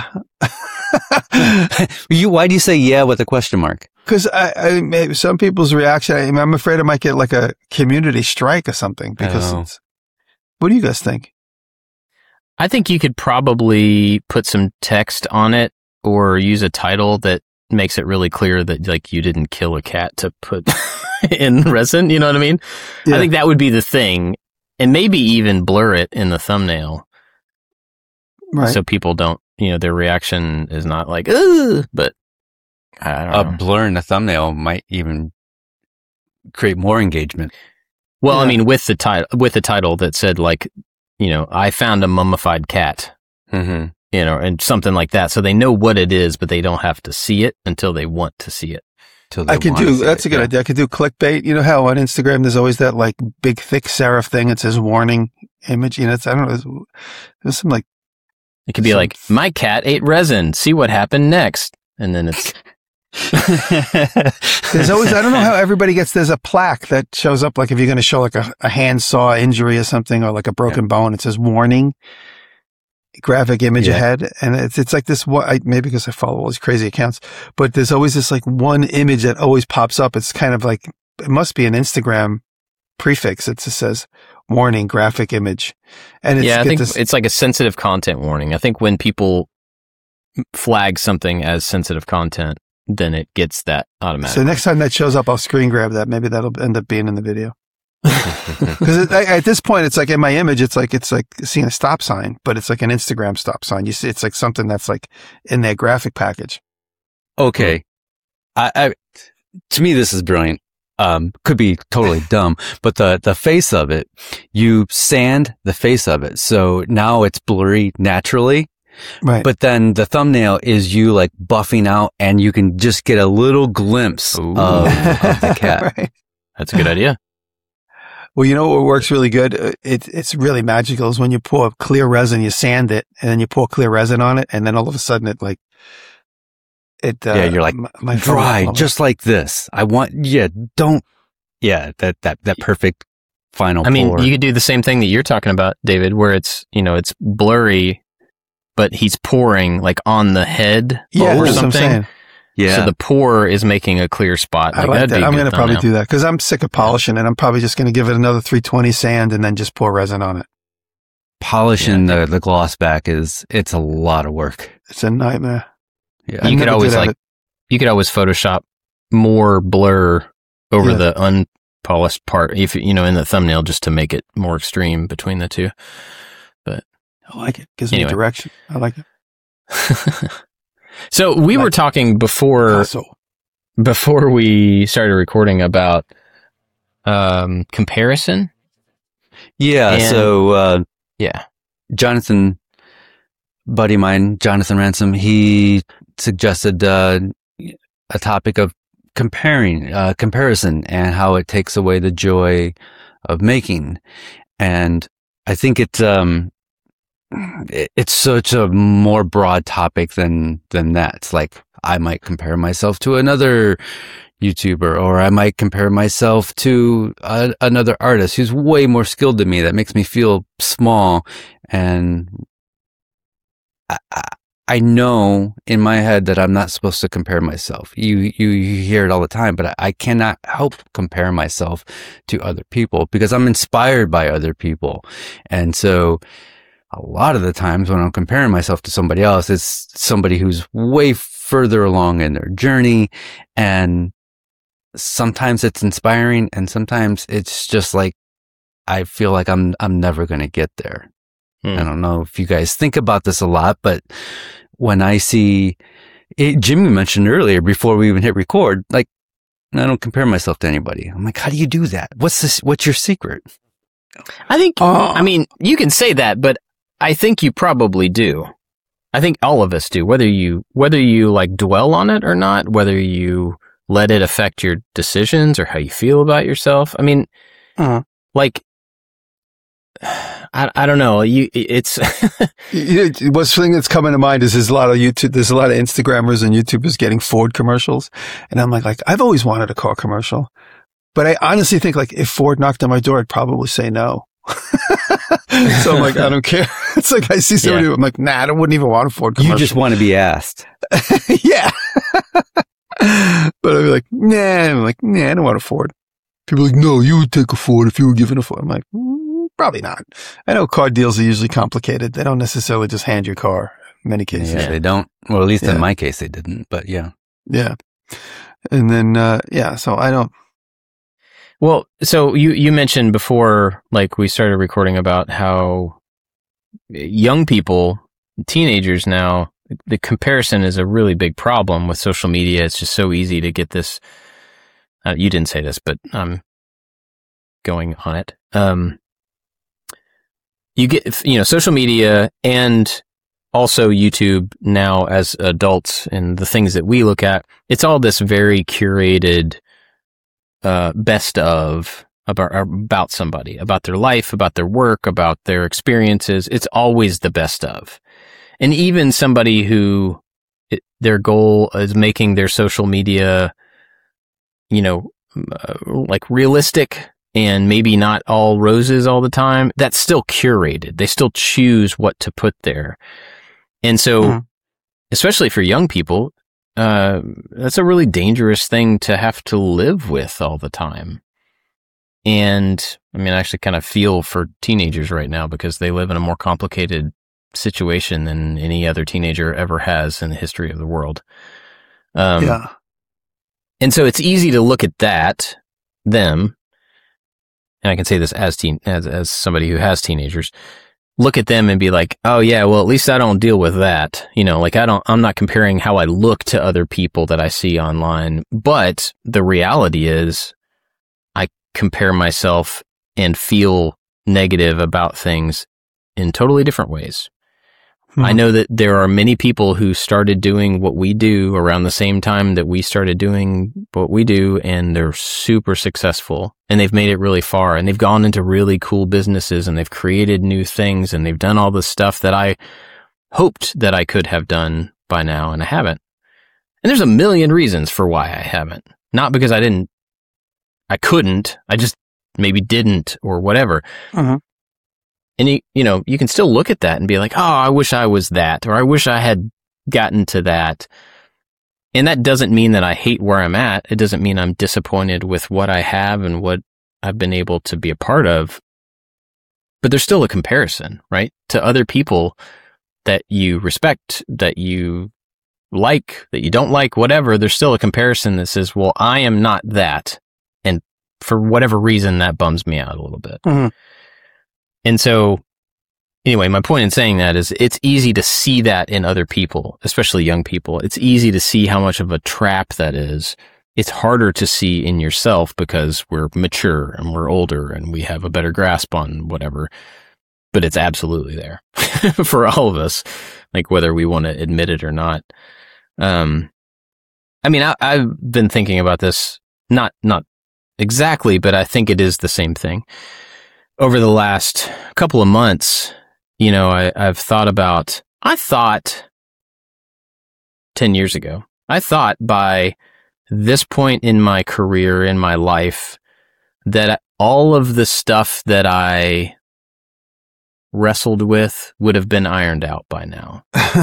Why do you say yeah with a question mark? Because some people's reaction, I'm afraid I might get like a community strike or something because what do you guys think? I think you could probably put some text on it or use a title that makes it really clear that like you didn't kill a cat to put in resin. You know what I mean? Yeah. I think that would be the thing. And maybe even blur it in the thumbnail. Right. So people don't, their reaction is not like, ugh, but I don't know. A blur in the thumbnail might even create more engagement. Well, I mean, with the title that said like, I found a mummified cat. Mm-hmm. And something like that. So they know what it is, but they don't have to see it until they want to see it. That's a good idea. I could do clickbait. You know how on Instagram there's always that like big thick serif thing that says warning image. I don't know. There's some like. It could be like, my cat ate resin. See what happened next. And then it's. There's always, I don't know how everybody there's a plaque that shows up like if you're going to show like a hand saw injury or something or like a broken bone, it says warning. Graphic image ahead, and it's like this. Maybe because I follow all these crazy accounts, but there's always this like one image that always pops up. It's kind of like it must be an Instagram prefix. It just says warning graphic image. And I think it's like a sensitive content warning. I think when people flag something as sensitive content, then it gets that automatically. So next time that shows up, I'll screen grab that. Maybe that'll end up being in the video. Because at this point, it's like in my image, it's like seeing a stop sign, but it's like an Instagram stop sign. You see, it's like something that's like in their graphic package. Okay. To me, this is brilliant. Could be totally dumb, but the face of it, you sand the face of it. So now it's blurry naturally. Right. But then the thumbnail is you like buffing out and you can just get a little glimpse of the cat. Right. That's a good idea. Well, you know what works really good? It's really magical is when you pour clear resin, you sand it, and then you pour clear resin on it, and then all of a sudden you're like dry, just like this. That perfect final pour. I mean, you could do the same thing that you're talking about, David, where it's blurry, but he's pouring like on the head or something. Yeah. So the pour is making a clear spot. I like that. I'm going to probably do that because I'm sick of polishing and I'm probably just going to give it another 320 sand and then just pour resin on it. Polishing the gloss back it's a lot of work. It's a nightmare. Yeah. You could always Photoshop more blur over the unpolished part, if in the thumbnail, just to make it more extreme between the two. But I like it. Gives me direction. I like it. So we were talking before we started recording about comparison. Yeah. Jonathan, buddy of mine, Jonathan Ransom, he suggested a topic of comparison and how it takes away the joy of making. And I think it's such a more broad topic than that. It's like I might compare myself to another YouTuber, or I might compare myself to another artist who's way more skilled than me. That makes me feel small. And I know in my head that I'm not supposed to compare myself. You hear it all the time, but I cannot help compare myself to other people because I'm inspired by other people. And so a lot of the times when I'm comparing myself to somebody else, it's somebody who's way further along in their journey. And sometimes it's inspiring and sometimes it's just like, I feel like I'm never going to get there. I don't know if you guys think about this a lot, but when I see Jimmy mentioned earlier before we even hit record, like I don't compare myself to anybody. I'm like, how do you do that? What's your secret? I think, I mean, you can say that, but I think you probably do. I think all of us do, whether you like dwell on it or not, whether you let it affect your decisions or how you feel about yourself. I mean, like, I don't know. It's what's thing that's coming to mind is there's a lot of Instagrammers and YouTubers getting Ford commercials. And I'm like, I've always wanted a car commercial, but I honestly think like if Ford knocked on my door, I'd probably say no. So I'm like, I don't care. It's like I see somebody, I'm like, nah, I wouldn't even want a Ford commercial. You just want to be asked. Yeah. But I'd be like, nah. I'm like, nah, I don't want a Ford. People are like, no, you would take a Ford if you were given a Ford. I'm like, probably not. I know car deals are usually complicated. They don't necessarily just hand your car in many cases. Yeah, they don't. Well, at least in my case, they didn't, but yeah. Yeah. And then, so I don't. Well, so you mentioned before, like we started recording about how young people, teenagers now, the comparison is a really big problem with social media. It's just so easy to get this. You didn't say this, but I'm going on it. You get, social media and also YouTube now as adults and the things that we look at. It's all this very curated, best of about somebody, about their life, about their work, about their experiences. It's always the best of. And even somebody who their goal is making their social media, like realistic and maybe not all roses all the time, that's still curated. They still choose what to put there. And so, especially for young people, that's a really dangerous thing to have to live with all the time. And I mean, I actually kind of feel for teenagers right now because they live in a more complicated situation than any other teenager ever has in the history of the world. Yeah. And so it's easy to look at them, and I can say this as somebody who has teenagers, look at them and be like, oh yeah, well, at least I don't deal with that. You know, like I'm not comparing how I look to other people that I see online. But the reality is I compare myself and feel negative about things in totally different ways. I know that there are many people who started doing what we do around the same time that we started doing what we do, and they're super successful, and they've made it really far, and they've gone into really cool businesses, and they've created new things, and they've done all the stuff that I hoped that I could have done by now, and I haven't. And there's a million reasons for why I haven't. Not because I couldn't, I just maybe didn't, or whatever. Uh-huh. And you can still look at that and be like, oh, I wish I was that, or I wish I had gotten to that. And that doesn't mean that I hate where I'm at. It doesn't mean I'm disappointed with what I have and what I've been able to be a part of. But there's still a comparison, right? To other people that you respect, that you like, that you don't like, whatever. There's still a comparison that says, well, I am not that. And for whatever reason, that bums me out a little bit. Mm-hmm. And so, anyway, my point in saying that is it's easy to see that in other people, especially young people. It's easy to see how much of a trap that is. It's harder to see in yourself because we're mature and we're older and we have a better grasp on whatever. But it's absolutely there for all of us, like whether we want to admit it or not. I mean, I've been thinking about this, not exactly, but I think it is the same thing. Over the last couple of months, I've thought about, I thought 10 years ago, I thought by this point in my career, in my life, that all of the stuff that I wrestled with would have been ironed out by now.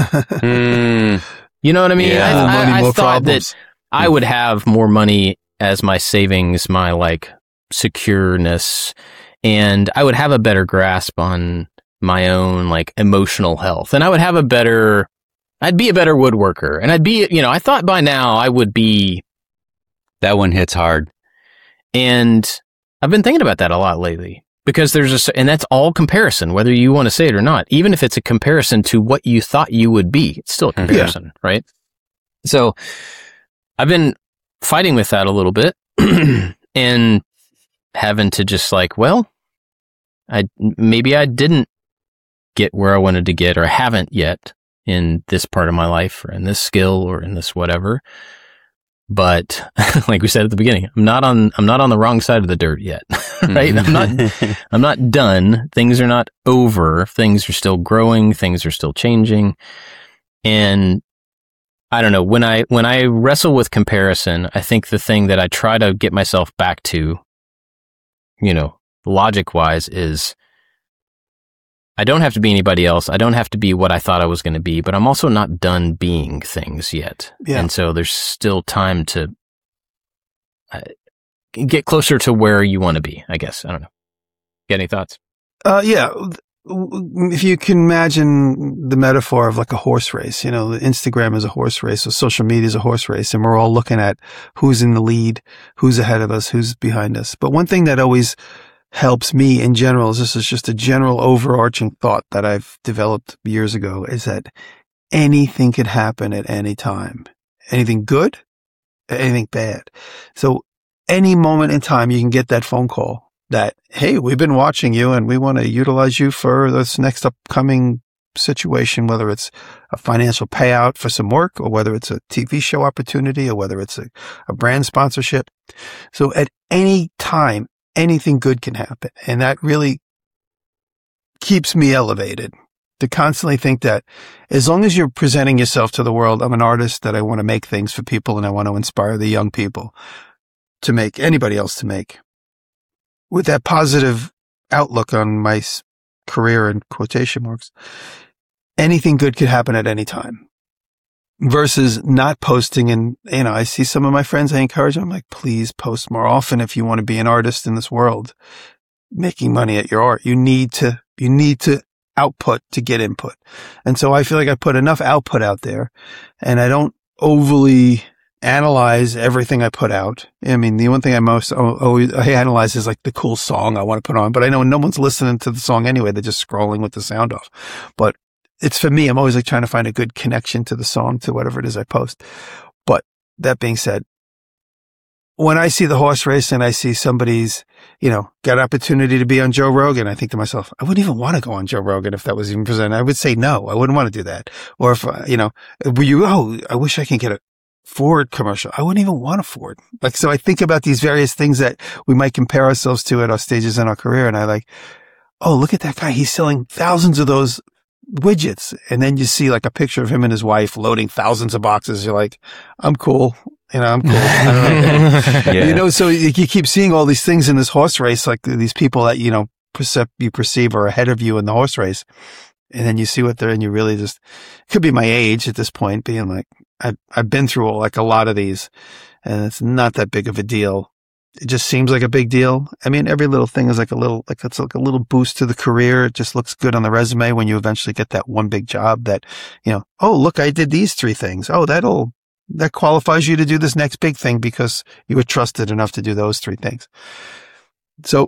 You know what I mean? Yeah, I thought problems. That I would have more money as my savings, my like secureness, and I would have a better grasp on my own like emotional health, and I would have I'd be a better woodworker, and I'd be, I thought by now I would be. That one hits hard. And I've been thinking about that a lot lately because and that's all comparison, whether you want to say it or not, even if it's a comparison to what you thought you would be, it's still a comparison, right? So I've been fighting with that a little bit and having to just like, well, maybe I didn't get where I wanted to get, or I haven't yet in this part of my life, or in this skill, or in this whatever. But like we said at the beginning, I'm not on the wrong side of the dirt yet, right? I'm not done. Things are not over. Things are still growing. Things are still changing. And I don't know, when I wrestle with comparison, I think the thing that I try to get myself back to, logic wise, is I don't have to be anybody else. I don't have to be what I thought I was going to be, but I'm also not done being things yet. Yeah. And so there's still time to get closer to where you want to be, I guess. I don't know. Got any thoughts? Yeah. If you can imagine the metaphor of like a horse race, Instagram is a horse race, or social media is a horse race, and we're all looking at who's in the lead, who's ahead of us, who's behind us. But one thing that always helps me in general, this is just a general overarching thought that I've developed years ago, is that anything could happen at any time. Anything good, anything bad. So any moment in time, you can get that phone call that, hey, we've been watching you and we want to utilize you for this next upcoming situation, whether it's a financial payout for some work, or whether it's a TV show opportunity, or whether it's a brand sponsorship. So at any time, anything good can happen. And that really keeps me elevated, to constantly think that as long as you're presenting yourself to the world, I'm an artist, that I want to make things for people, and I want to inspire the young people to make, anybody else to make. With that positive outlook on my career in quotation marks, anything good could happen at any time. versus not posting. And, I see some of my friends, I encourage them, I'm like, please post more often if you want to be an artist in this world, making money at your art. You need to output to get input. And so I feel like I put enough output out there, and I don't overly analyze everything I put out. I mean, the one thing I analyze is like the cool song I want to put on, but I know no one's listening to the song anyway. They're just scrolling with the sound off. But it's for me, I'm always like trying to find a good connection to the song, to whatever it is I post. But that being said, when I see the horse race and I see somebody's, got opportunity to be on Joe Rogan, I think to myself, I wouldn't even want to go on Joe Rogan if that was even presented. I would say no, I wouldn't want to do that. Or if, I wish I can get a Ford commercial. I wouldn't even want a Ford. Like, so I think about these various things that we might compare ourselves to at our stages in our career. And I like, oh, look at that guy. He's selling thousands of those widgets. And then you see like a picture of him and his wife loading thousands of boxes. You're like, I'm cool. I'm cool. I don't know. Yeah. So you keep seeing all these things in this horse race, like these people that, you perceive are ahead of you in the horse race. And then you see what they're, and you really just, it could be my age at this point, being like, I've been through like a lot of these, and it's not that big of a deal. It just seems like a big deal. I mean, every little thing is it's like a little boost to the career. It just looks good on the resume when you eventually get that one big job that, oh, look, I did these 3 things. Oh, that qualifies you to do this next big thing because you were trusted enough to do those 3 things. So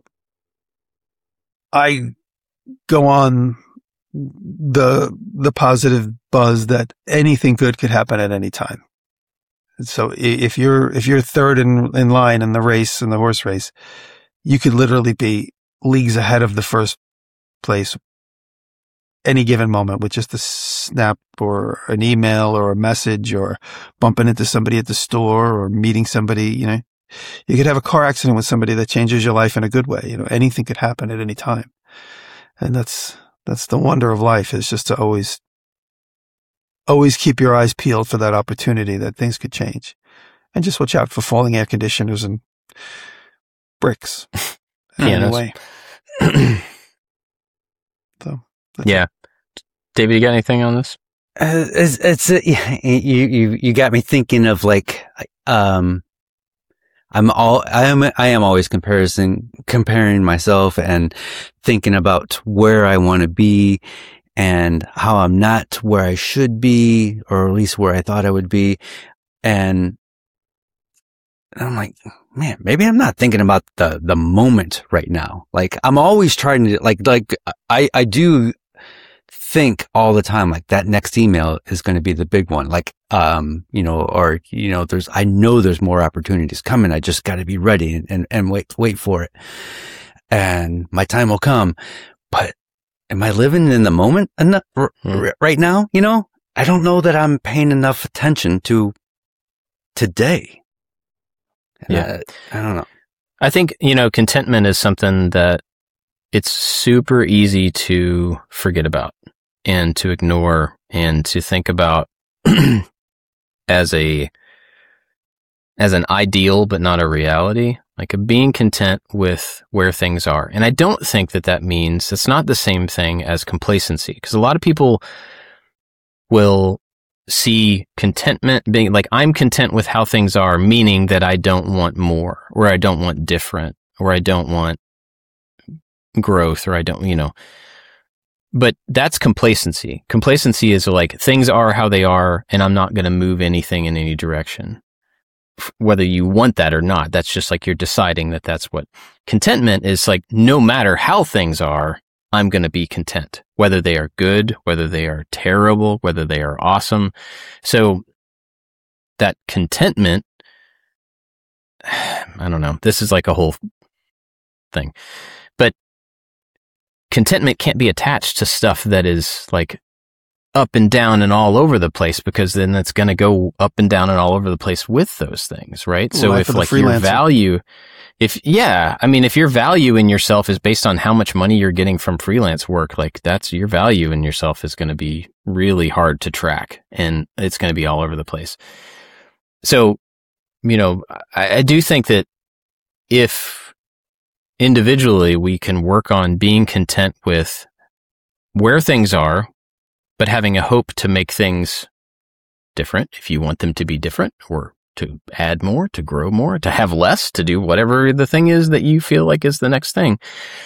I go on the positive buzz that anything good could happen at any time. So if you're third in line in the race, in the horse race, you could literally be leagues ahead of the first place any given moment with just a snap or an email or a message or bumping into somebody at the store or meeting somebody. You could have a car accident with somebody that changes your life in a good way. Anything could happen at any time. And that's the wonder of life, is just to always keep your eyes peeled for that opportunity that things could change, and just watch out for falling air conditioners and bricks. Anyway. So, yeah. David, you got anything on this? You got me thinking of like, I am always comparing myself and thinking about where I want to be and how I'm not where I should be, or at least where I thought I would be. And I'm like, man, maybe I'm not thinking about the moment right now. Like, I'm always trying to I do think all the time, like that next email is going to be the big one. Like, I know there's more opportunities coming. I just got to be ready and wait for it. And my time will come. But am I living in the moment enough right now? I don't know that I'm paying enough attention to today. Yeah. I don't know. I think, contentment is something that it's super easy to forget about and to ignore and to think about as an ideal, but not a reality, like being content with where things are. And I don't think that means it's not the same thing as complacency, because a lot of people will see contentment being like, I'm content with how things are, meaning that I don't want more, or I don't want different, or I don't want growth, or I don't, but that's complacency. Complacency is like, things are how they are, and I'm not going to move anything in any direction. Whether you want that or not, that's just like you're deciding that that's what contentment is. Like, no matter how things are, I'm going to be content, whether they are good, whether they are terrible, whether they are awesome. So that contentment, I don't know, this is like a whole thing, but contentment can't be attached to stuff that is like up and down and all over the place, because then that's going to go up and down and all over the place with those things, right? So if like your value, if your value in yourself is based on how much money you're getting from freelance work, like that's your value in yourself is going to be really hard to track, and it's going to be all over the place. So, I do think that if individually we can work on being content with where things are, but having a hope to make things different, if you want them to be different, or to add more, to grow more, to have less, to do whatever the thing is that you feel like is the next thing.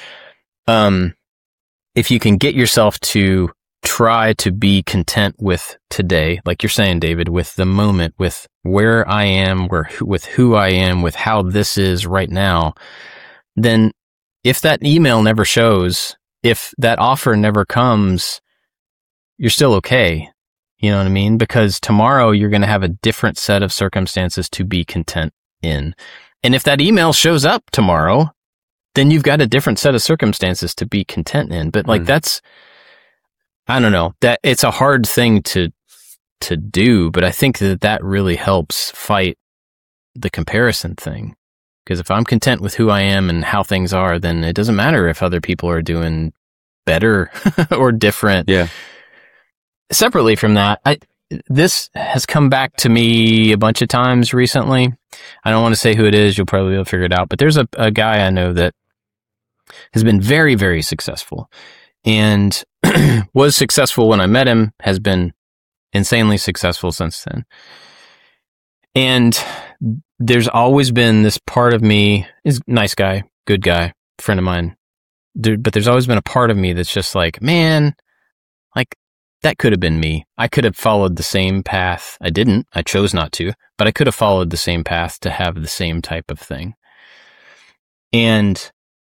If you can get yourself to try to be content with today, like you're saying, David, with the moment, with where I am, with who I am, with how this is right now, then if that email never shows, if that offer never comes, you're still okay. You know what I mean? Because tomorrow you're going to have a different set of circumstances to be content in. And if that email shows up tomorrow, then you've got a different set of circumstances to be content in. But like that's, I don't know, that it's a hard thing to do, but I think that really helps fight the comparison thing. Because if I'm content with who I am and how things are, then it doesn't matter if other people are doing better or different. Yeah. Separately from that, this has come back to me a bunch of times recently. I don't want to say who it is. You'll probably be able to figure it out. But there's a guy I know that has been very, very successful and was successful when I met him, has been insanely successful since then. And there's always been this part of me, is nice guy, good guy, friend of mine. But there's always been a part of me that's just like, man, like, that could have been me. I could have followed the same path. I didn't. I chose not to. But I could have followed the same path to have the same type of thing. And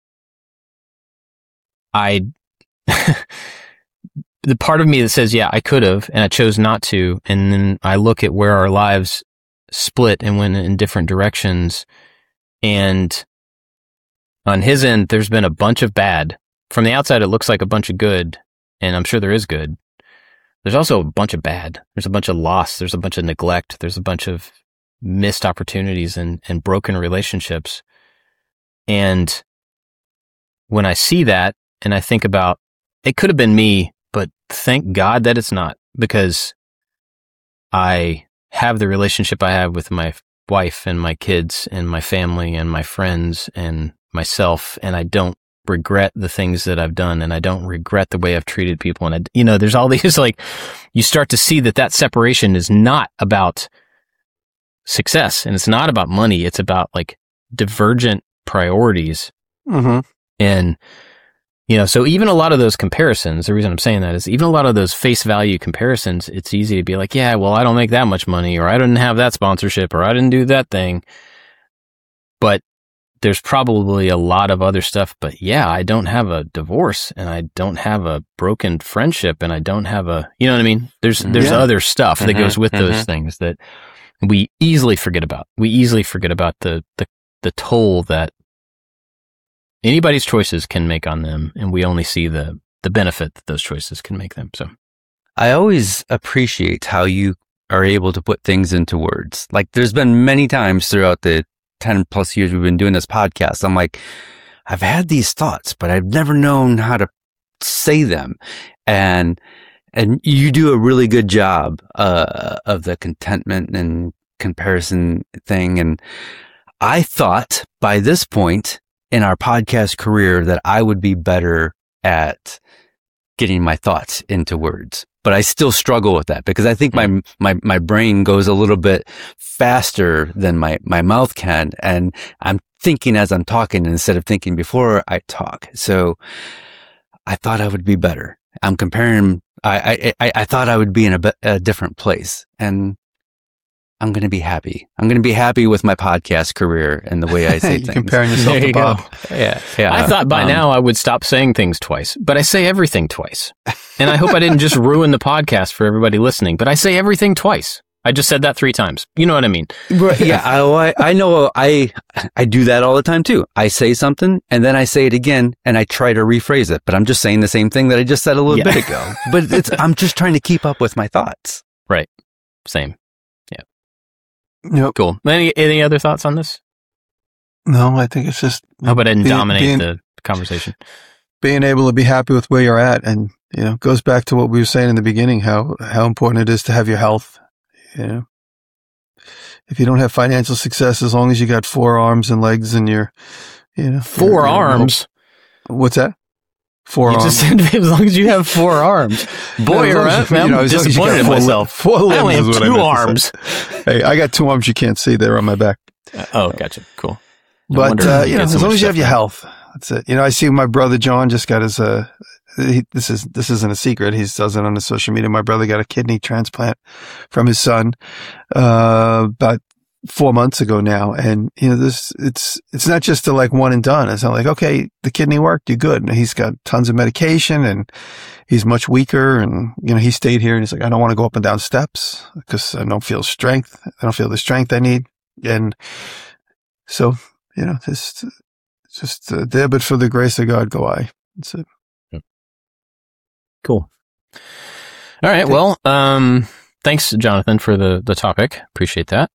the part of me that says, yeah, I could have, and I chose not to. And then I look at where our lives split and went in different directions. And on his end, there's been a bunch of bad. From the outside, it looks like a bunch of good. And I'm sure there is good. There's also a bunch of bad. There's a bunch of loss. There's a bunch of neglect. There's a bunch of missed opportunities and broken relationships. And when I see that and I think about, it could have been me, but thank God that it's not, because I have the relationship I have with my wife and my kids and my family and my friends and myself, and I don't regret the things that I've done, and I don't regret the way I've treated people. And there's all these, like, you start to see that separation is not about success, and it's not about money. It's about like divergent priorities. Mm-hmm. And, so even a lot of those comparisons, the reason I'm saying that is even a lot of those face value comparisons, it's easy to be like, yeah, well, I don't make that much money, or I didn't have that sponsorship, or I didn't do that thing. But there's probably a lot of other stuff, but yeah, I don't have a divorce, and I don't have a broken friendship, and I don't have a, you know what I mean? There's other stuff that goes with those things that we easily forget about. We easily forget about the toll that anybody's choices can make on them, and we only see the benefit that those choices can make them. So I always appreciate how you are able to put things into words. Like, there's been many times throughout the 10 plus years we've been doing this podcast, I'm like, I've had these thoughts, but I've never known how to say them. And you do a really good job, of the contentment and comparison thing. And I thought by this point in our podcast career that I would be better at getting my thoughts into words. But I still struggle with that because I think my brain goes a little bit faster than my mouth can. And I'm thinking as I'm talking instead of thinking before I talk. So I thought I would be better. I'm comparing, I thought I would be in a different place, and I'm going to be happy. I'm going to be happy with my podcast career and the way I say things. Comparing yourself to Bob. Yeah. I thought by now I would stop saying things twice, but I say everything twice. And I hope I didn't just ruin the podcast for everybody listening, but I say everything twice. I just said that 3 times. You know what I mean? Right. Yeah. I know. I do that all the time too. I say something and then I say it again and I try to rephrase it, but I'm just saying the same thing that I just said a little bit ago. But I'm just trying to keep up with my thoughts. Right. Same. Yep. Cool. Any other thoughts on this? No, I think it's just. I hope I didn't dominate the conversation. Being able to be happy with where you're at, and goes back to what we were saying in the beginning, how important it is to have your health. If you don't have financial success, as long as you got 4 arms and legs, and you're, 4 arms. What's that? 4 You arms. just said as long as you have 4 arms. Boy, I'm disappointed in myself. 4 limbs I only have is what 2 meant to arms. say. Hey, I got 2 arms you can't see. They're on my back. Oh, gotcha. Cool. But, as long as you have your health, that's it. I see my brother John just got his, this isn't a secret. He does it on his social media. My brother got a kidney transplant from his son, about 4 months ago now. And, it's not just a like one and done. It's not like, okay, the kidney worked, you're good. And he's got tons of medication and he's much weaker. And, he stayed here and he's like, I don't want to go up and down steps because I don't feel strength. I don't feel the strength I need. And so, just there, but for the grace of God, go I. That's it. Cool. All right. Well, thanks, Jonathan, for the topic. Appreciate that.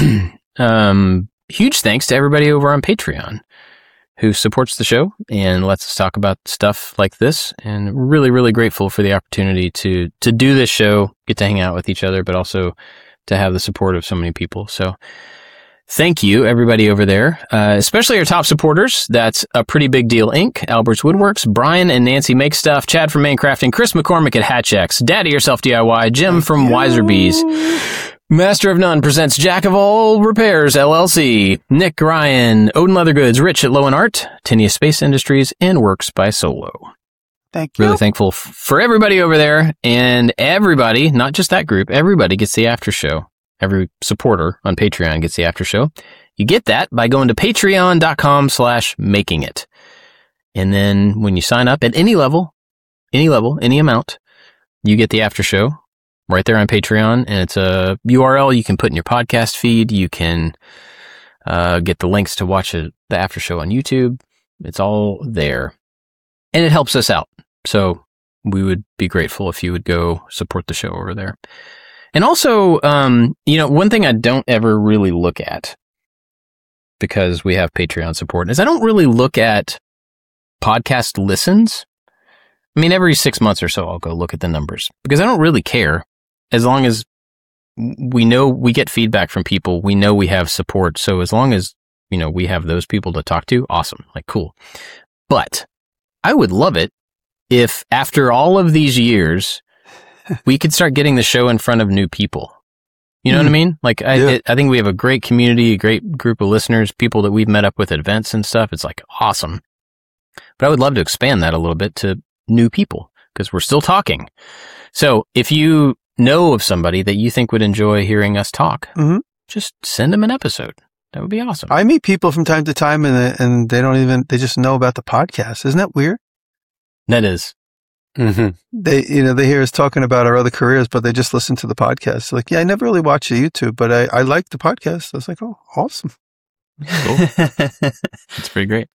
Huge thanks to everybody over on Patreon who supports the show and lets us talk about stuff like this. And really, really grateful for the opportunity to do this show, get to hang out with each other, but also to have the support of so many people. So thank you, everybody over there, especially our top supporters. That's A Pretty Big Deal Inc., Albert's Woodworks, Brian and Nancy Make Stuff, Chad from Maincrafting, Chris McCormick at Hatchex, Daddy Yourself DIY, Jim from Wiser Bees, Master of None presents Jack of All Repairs, LLC, Nick Ryan, Odin Leather Goods, Rich at Low and Art, Tinia Space Industries, and Works by Solo. Thank you. Really thankful for everybody over there, and everybody, not just that group, everybody gets the after show. Every supporter on Patreon gets the after show. You get that by going to patreon.com/makingit. And then when you sign up at any level, any amount, you get the after show right there on Patreon. And it's a URL you can put in your podcast feed. You can get the links to watch the after show on YouTube. It's all there. And it helps us out. So we would be grateful if you would go support the show over there. And also, one thing I don't ever really look at, because we have Patreon support, is I don't really look at podcast listens. I mean, every 6 months or so, I'll go look at the numbers, because I don't really care. As long as we know we get feedback from people, we know we have support. So as long as, we have those people to talk to, awesome, like cool. But I would love it if after all of these years, we could start getting the show in front of new people. You know what I mean? Like, I think we have a great community, a great group of listeners, people that we've met up with at events and stuff. It's like awesome. But I would love to expand that a little bit to new people because we're still talking. So if you know of somebody that you think would enjoy hearing us talk, just send them an episode. That would be awesome. I meet people from time to time and they just know about the podcast. Isn't that weird? That is. Mm-hmm. They hear us talking about our other careers, but they just listen to the podcast. Like, yeah, I never really watch the YouTube, but I like the podcast. I was like, oh, awesome. Cool. That's pretty great.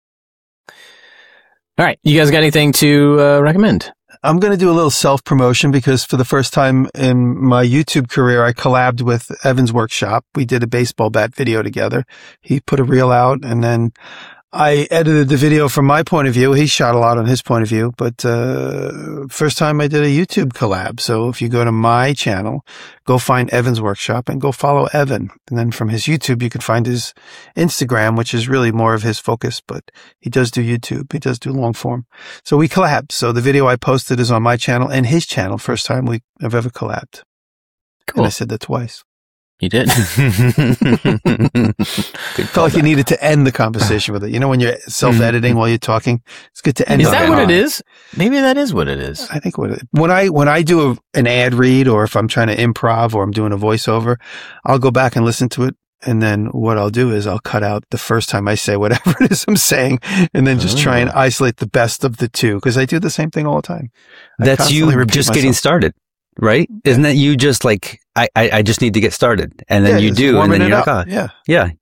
All right. You guys got anything to recommend? I'm going to do a little self-promotion because for the first time in my YouTube career, I collabed with Evan's Workshop. We did a baseball bat video together. He put a reel out and then I edited the video from my point of view. He shot a lot on his point of view, but first time I did a YouTube collab. So if you go to my channel, go find Evan's Workshop and go follow Evan. And then from his YouTube, you can find his Instagram, which is really more of his focus, but he does do YouTube. He does do long form. So we collabed. So the video I posted is on my channel and his channel. First time I've ever collabed. Cool. And I said that twice. You did. Felt like you needed to end the conversation with it. You know, when you're self-editing while you're talking, it's good to end. Is that what it is? Maybe that is what it is. I think when I do an ad read, or if I'm trying to improv, or I'm doing a voiceover, I'll go back and listen to it, and then what I'll do is I'll cut out the first time I say whatever it is I'm saying, and then just try and isolate the best of the two, because I do the same thing all the time. That's you just getting started. Right? Isn't that you just like, I just need to get started. And then you do. And then you're like, oh, yeah.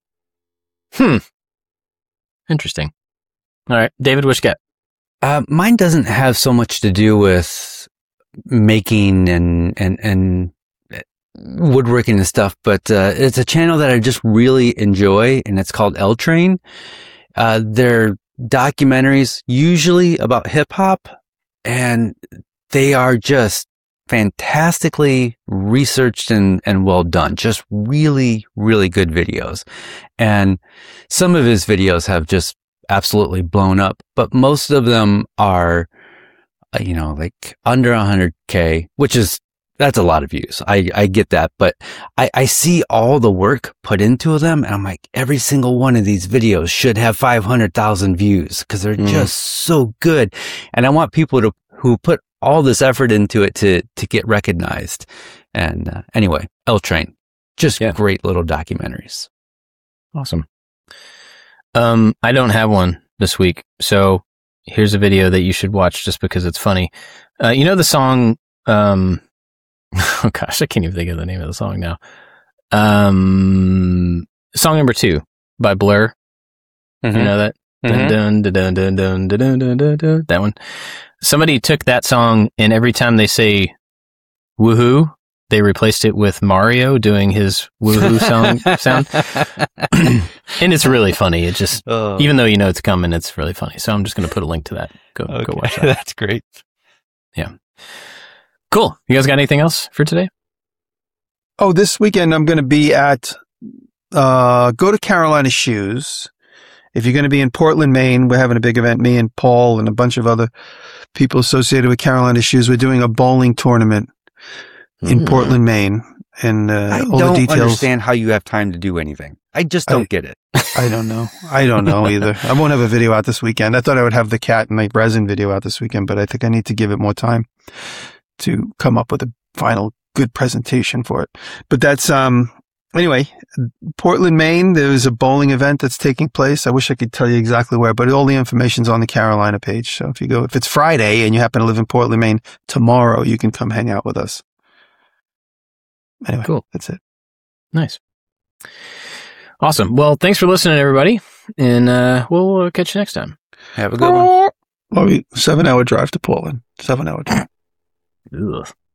Interesting. All right. David, what you got? Mine doesn't have so much to do with making and woodworking and stuff, but it's a channel that I just really enjoy, and it's called L Train. They're documentaries, usually about hip hop, and they are just fantastically researched and well done. Just really, really good videos. And some of his videos have just absolutely blown up, but most of them are like under 100K, that's a lot of views. I get that, but I see all the work put into them, and I'm like, every single one of these videos should have 500,000 views because they're just so good. And I want people who put all this effort into it to get recognized. And anyway, L Train, just great little documentaries. Awesome. I don't have one this week, so here's a video that you should watch just because it's funny. You know the song, oh gosh, I can't even think of the name of the song now. Song number 2 by Blur. You know that? Dun, dun, dun, dun, dun, dun, dun, dun, dun, that one. Somebody took that song, and every time they say woohoo, they replaced it with Mario doing his woohoo sound. And it's really funny. It just, even though you know it's coming, it's really funny. So I'm just going to put a link to that. Go watch that. That's great. Yeah. Cool. You guys got anything else for today? Oh, this weekend I'm going to be at, go to Carolina Shoes. If you're going to be in Portland, Maine, we're having a big event. Me and Paul and a bunch of other people associated with Carolina Shoes. We're doing a bowling tournament in Portland, Maine. And I all don't the details. understand how you have time to do anything. I just don't get it. I don't know. I don't know either. I won't have a video out this weekend. I thought I would have the cat and my resin video out this weekend, but I think I need to give it more time to come up with a final good presentation for it. But that's, anyway, Portland, Maine, there's a bowling event that's taking place. I wish I could tell you exactly where, but all the information's on the Carolina page. So if it's Friday and you happen to live in Portland, Maine, tomorrow you can come hang out with us. Anyway, cool. That's it. Nice. Awesome. Well, thanks for listening, everybody. And we'll catch you next time. Have a good one. 7-hour drive to Portland. 7-hour drive. Ugh.